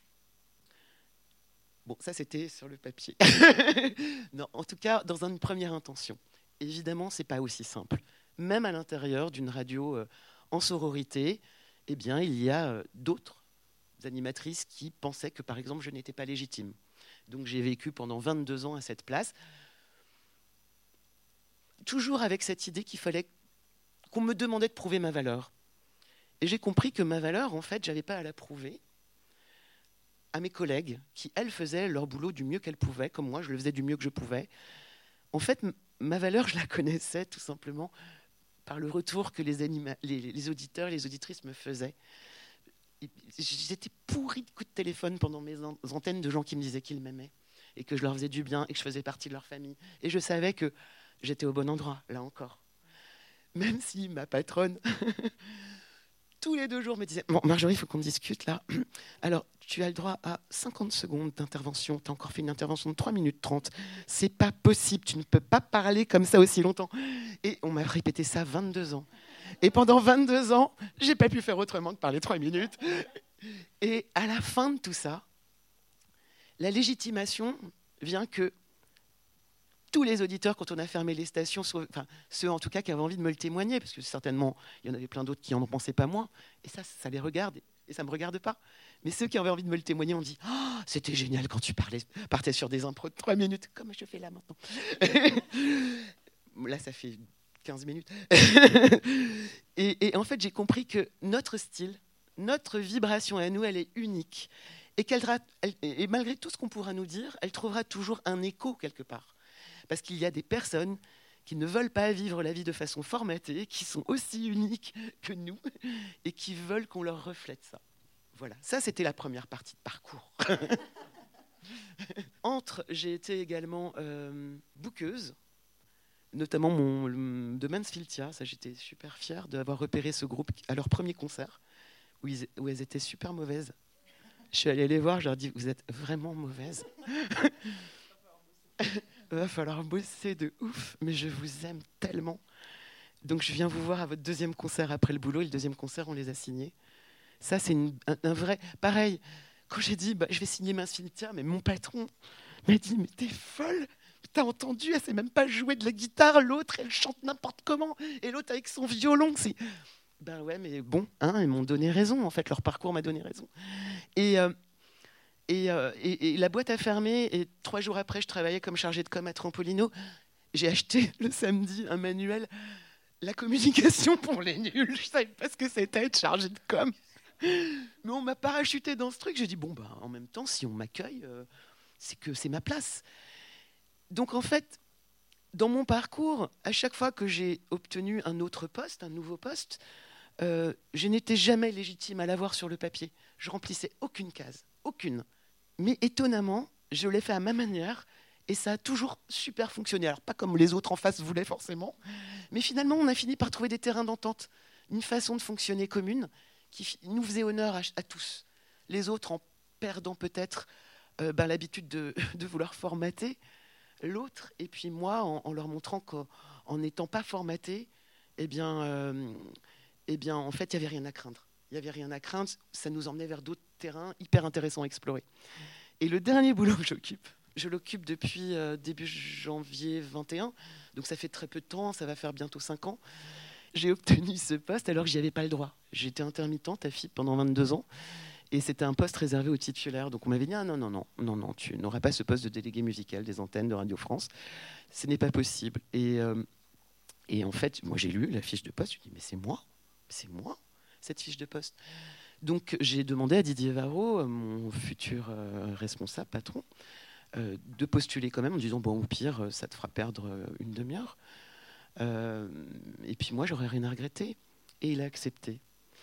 Bon, ça c'était sur le papier. Non, en tout cas, dans une première intention. Évidemment, c'est pas aussi simple. Même à l'intérieur d'une radio euh, en sororité, eh bien, il y a euh, d'autres animatrices qui pensaient que, par exemple, je n'étais pas légitime. Donc j'ai vécu pendant vingt-deux ans à cette place, toujours avec cette idée qu'il fallait qu'on me demandait de prouver ma valeur. Et j'ai compris que ma valeur, en fait, je n'avais pas à la prouver à mes collègues qui, elles, faisaient leur boulot du mieux qu'elles pouvaient, comme moi, je le faisais du mieux que je pouvais. En fait, m- ma valeur, je la connaissais tout simplement par le retour que les, anima- les, les auditeurs, les auditrices me faisaient. J'étais pourrie de coups de téléphone pendant mes an- antennes de gens qui me disaient qu'ils m'aimaient et que je leur faisais du bien et que je faisais partie de leur famille. Et je savais que j'étais au bon endroit, là encore. Même si ma patronne, tous les deux jours, me disait « Bon, Marjorie, il faut qu'on discute là. Alors, tu as le droit à cinquante secondes d'intervention. Tu as encore fait une intervention de trois minutes trente. C'est pas possible, tu ne peux pas parler comme ça aussi longtemps. » Et on m'a répété ça vingt-deux ans. Et pendant vingt-deux ans, j'ai pas pu faire autrement que parler trois minutes. Et à la fin de tout ça, la légitimation vient que tous les auditeurs, quand on a fermé les stations, enfin ceux en tout cas qui avaient envie de me le témoigner, parce que certainement il y en avait plein d'autres qui n'en pensaient pas moins, et ça, ça les regarde et ça ne me regarde pas. Mais ceux qui avaient envie de me le témoigner ont dit oh, « C'était génial quand tu parlais, partais sur des impros de trois minutes, comme je fais là maintenant. » Là, ça fait quinze minutes. et, et en fait, j'ai compris que notre style, notre vibration à nous, elle est unique. Et, qu'elle, elle, et malgré tout ce qu'on pourra nous dire, elle trouvera toujours un écho quelque part. Parce qu'il y a des personnes qui ne veulent pas vivre la vie de façon formatée, qui sont aussi uniques que nous et qui veulent qu'on leur reflète ça. Voilà, ça c'était la première partie de parcours. Entre, j'ai été également euh, bookeuse, notamment mon, le, de Mansfieldia. Ça, j'étais super fière d'avoir repéré ce groupe à leur premier concert, où, ils, où elles étaient super mauvaises. Je suis allée les voir, je leur ai dit, vous êtes vraiment mauvaises. Il va falloir bosser de ouf, mais je vous aime tellement. Donc je viens vous voir à votre deuxième concert après le boulot. Et le deuxième concert, on les a signés. Ça, c'est une, un, un vrai... Pareil, quand j'ai dit, bah, je vais signer Mansfieldia, mais mon patron m'a dit, mais t'es folle, t'as entendu, elle sait même pas jouer de la guitare, l'autre, elle chante n'importe comment, et l'autre avec son violon, c'est... Ben ouais, mais bon, hein, ils m'ont donné raison, en fait, leur parcours m'a donné raison. Et... Euh, Et, euh, et, et la boîte a fermé, et trois jours après, je travaillais comme chargée de com à Trampolino. J'ai acheté le samedi un manuel, la communication pour les nuls. Je ne savais pas ce que c'était être chargée de com. Mais on m'a parachuté dans ce truc. J'ai dit, bon, bah, en même temps, si on m'accueille, euh, c'est que c'est ma place. Donc, en fait, dans mon parcours, à chaque fois que j'ai obtenu un autre poste, un nouveau poste, euh, je n'étais jamais légitime à l'avoir sur le papier. Je remplissais aucune case, aucune. Mais étonnamment, je l'ai fait à ma manière et ça a toujours super fonctionné. Alors, pas comme les autres en face voulaient forcément, mais finalement, on a fini par trouver des terrains d'entente, une façon de fonctionner commune qui nous faisait honneur à, à tous. Les autres en perdant peut-être euh, ben, l'habitude de, de vouloir formater l'autre, et puis moi, en, en leur montrant qu'en n'étant pas formaté, eh bien, euh, eh bien, en fait, il n'y avait rien à craindre. Il n'y avait rien à craindre, ça nous emmenait vers d'autres terrains hyper intéressants à explorer. Et le dernier boulot que j'occupe, je l'occupe depuis euh, début janvier vingt et un, donc ça fait très peu de temps, ça va faire bientôt cinq ans. J'ai obtenu ce poste alors que j'y avais pas le droit. J'étais intermittente à F I P pendant vingt-deux ans, et c'était un poste réservé aux titulaires. Donc on m'avait dit ah, non, non, non, non, non, tu n'auras pas ce poste de délégué musical des antennes de Radio France. Ce n'est pas possible. Et, euh, et en fait, moi j'ai lu la fiche de poste, je me suis dit mais c'est moi, c'est moi. Cette fiche de poste. Donc j'ai demandé à Didier Varro, mon futur euh, responsable, patron, euh, de postuler quand même en disant bon, au pire, ça te fera perdre une demi-heure. Euh, et puis moi, j'aurais rien à regretter. Et il a accepté.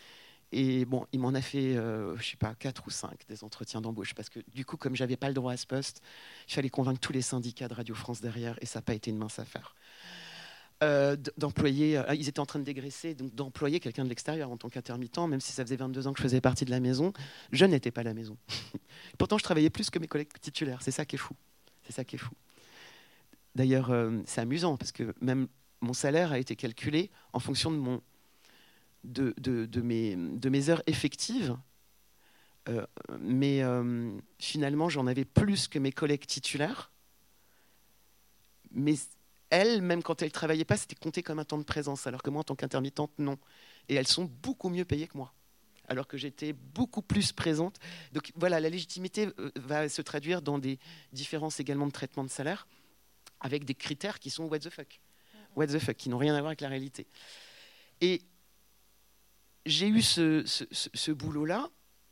Et bon, il m'en a fait, euh, je sais pas, quatre ou cinq des entretiens d'embauche parce que du coup, comme j'avais pas le droit à ce poste, il fallait convaincre tous les syndicats de Radio France derrière, et ça n'a pas été une mince affaire. Euh, d'employer, euh, ils étaient en train de dégraisser, donc d'employer quelqu'un de l'extérieur en tant qu'intermittent, même si ça faisait vingt-deux ans que je faisais partie de la maison, je n'étais pas à la maison. Pourtant, je travaillais plus que mes collègues titulaires. C'est ça qui est fou. C'est ça qui est fou. D'ailleurs, euh, c'est amusant parce que même mon salaire a été calculé en fonction de mon, de, de, de mes, de mes heures effectives. Euh, mais euh, finalement, j'en avais plus que mes collègues titulaires. Mais elles, même quand elles ne travaillaient pas, c'était compté comme un temps de présence, alors que moi, en tant qu'intermittente, non. Et elles sont beaucoup mieux payées que moi. alors que j'étais beaucoup plus présente. Donc voilà, la légitimité euh, va se traduire dans des différences également de traitement de salaire, avec des critères qui sont what the fuck, what the fuck, qui n'ont rien à voir avec la réalité. Et j'ai eu ce, ce, ce, ce boulot-là,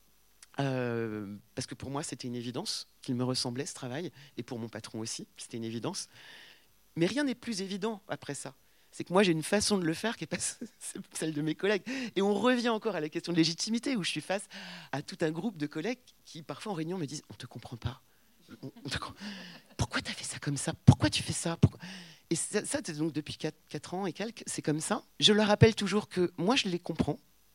euh, parce que pour moi, c'était une évidence qu'il me ressemblait, ce travail, et pour mon patron aussi, c'était une évidence. Mais rien n'est plus évident après ça. C'est que moi, j'ai une façon de le faire qui n'est pas celle de mes collègues. Et on revient encore à la question de légitimité, où je suis face à tout un groupe de collègues qui, parfois en réunion, me disent « on ne te comprend pas. On, on te... Pourquoi tu as fait ça comme ça? Pourquoi tu fais ça? Pourquoi... ?» Et ça, ça c'est donc depuis quatre ans et quelques, c'est comme ça. Je leur rappelle toujours que moi, je les comprends.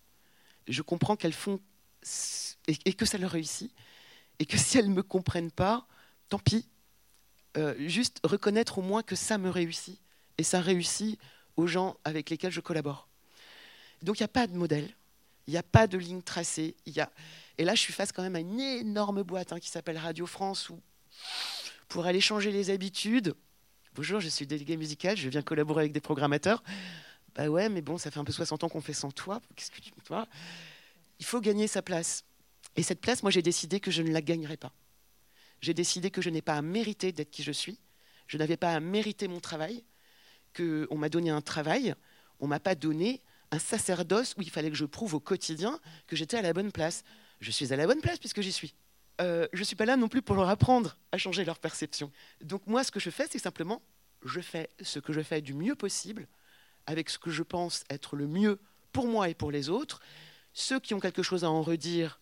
Je comprends qu'elles font... Et, et que ça leur réussit. Et que si elles ne me comprennent pas, tant pis. Euh, juste reconnaître au moins que ça me réussit. Et ça réussit aux gens avec lesquels je collabore. Donc il n'y a pas de modèle, il n'y a pas de ligne tracée. Y a... Et là, je suis face quand même à une énorme boîte hein, qui s'appelle Radio France, où pour aller changer les habitudes, bonjour, je suis délégué musical, je viens collaborer avec des programmateurs. Bah ouais, mais bon, ça fait un peu soixante ans qu'on fait sans toi. Qu'est-ce que tu vois ? Il faut gagner sa place. Et cette place, moi, j'ai décidé que je ne la gagnerai pas. J'ai décidé que je n'ai pas à mériter d'être qui je suis. Je n'avais pas à mériter mon travail. On m'a donné un travail, on ne m'a pas donné un sacerdoce où il fallait que je prouve au quotidien que j'étais à la bonne place. Je suis à la bonne place puisque j'y suis. Euh, je ne suis pas là non plus pour leur apprendre à changer leur perception. Donc moi, ce que je fais, c'est simplement, je fais ce que je fais du mieux possible, avec ce que je pense être le mieux pour moi et pour les autres. Ceux qui ont quelque chose à en redire,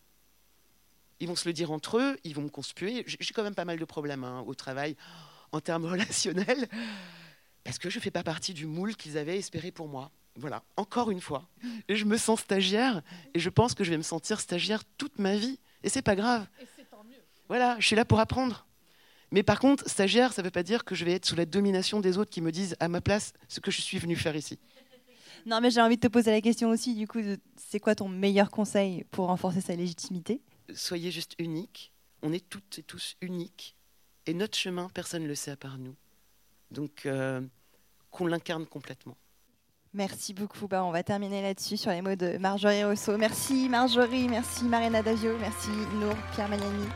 ils vont se le dire entre eux, ils vont me conspuer. J'ai quand même pas mal de problèmes hein, au travail en termes relationnels. Parce que je ne fais pas partie du moule qu'ils avaient espéré pour moi. Voilà, encore une fois. Et je me sens stagiaire, et je pense que je vais me sentir stagiaire toute ma vie. Et c'est pas grave. Et c'est tant mieux. Voilà, je suis là pour apprendre. Mais par contre, stagiaire, ça ne veut pas dire que je vais être sous la domination des autres qui me disent à ma place ce que je suis venu faire ici. Non, mais j'ai envie de te poser la question aussi, du coup, de, c'est quoi ton meilleur conseil pour renforcer sa légitimité ? Soyez juste uniques. On est toutes et tous uniques. Et notre chemin, personne ne le sait à part nous. Donc, euh, qu'on l'incarne complètement. Merci beaucoup. Bah, on va terminer là-dessus sur les mots de Marjorie Rousseau. Merci Marjorie, merci Marina Davio, merci Nour Pierre Magnani.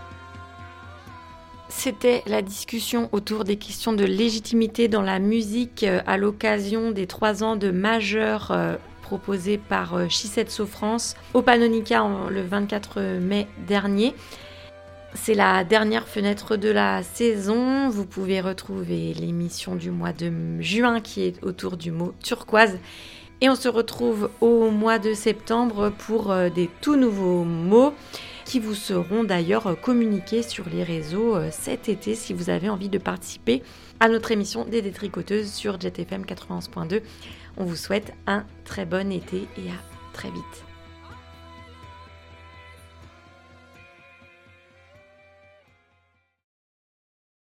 C'était la discussion autour des questions de légitimité dans la musique à l'occasion des trois ans de majeur euh, proposés par euh, Shisetsu France au Pannonica en, le vingt-quatre mai dernier. C'est la dernière fenêtre de la saison. Vous pouvez retrouver l'émission du mois de juin qui est autour du mot turquoise. Et on se retrouve au mois de septembre pour des tout nouveaux mots qui vous seront d'ailleurs communiqués sur les réseaux cet été si vous avez envie de participer à notre émission des Détricoteuses sur Jet F M quatre-vingt-onze point deux. On vous souhaite un très bon été et à très vite.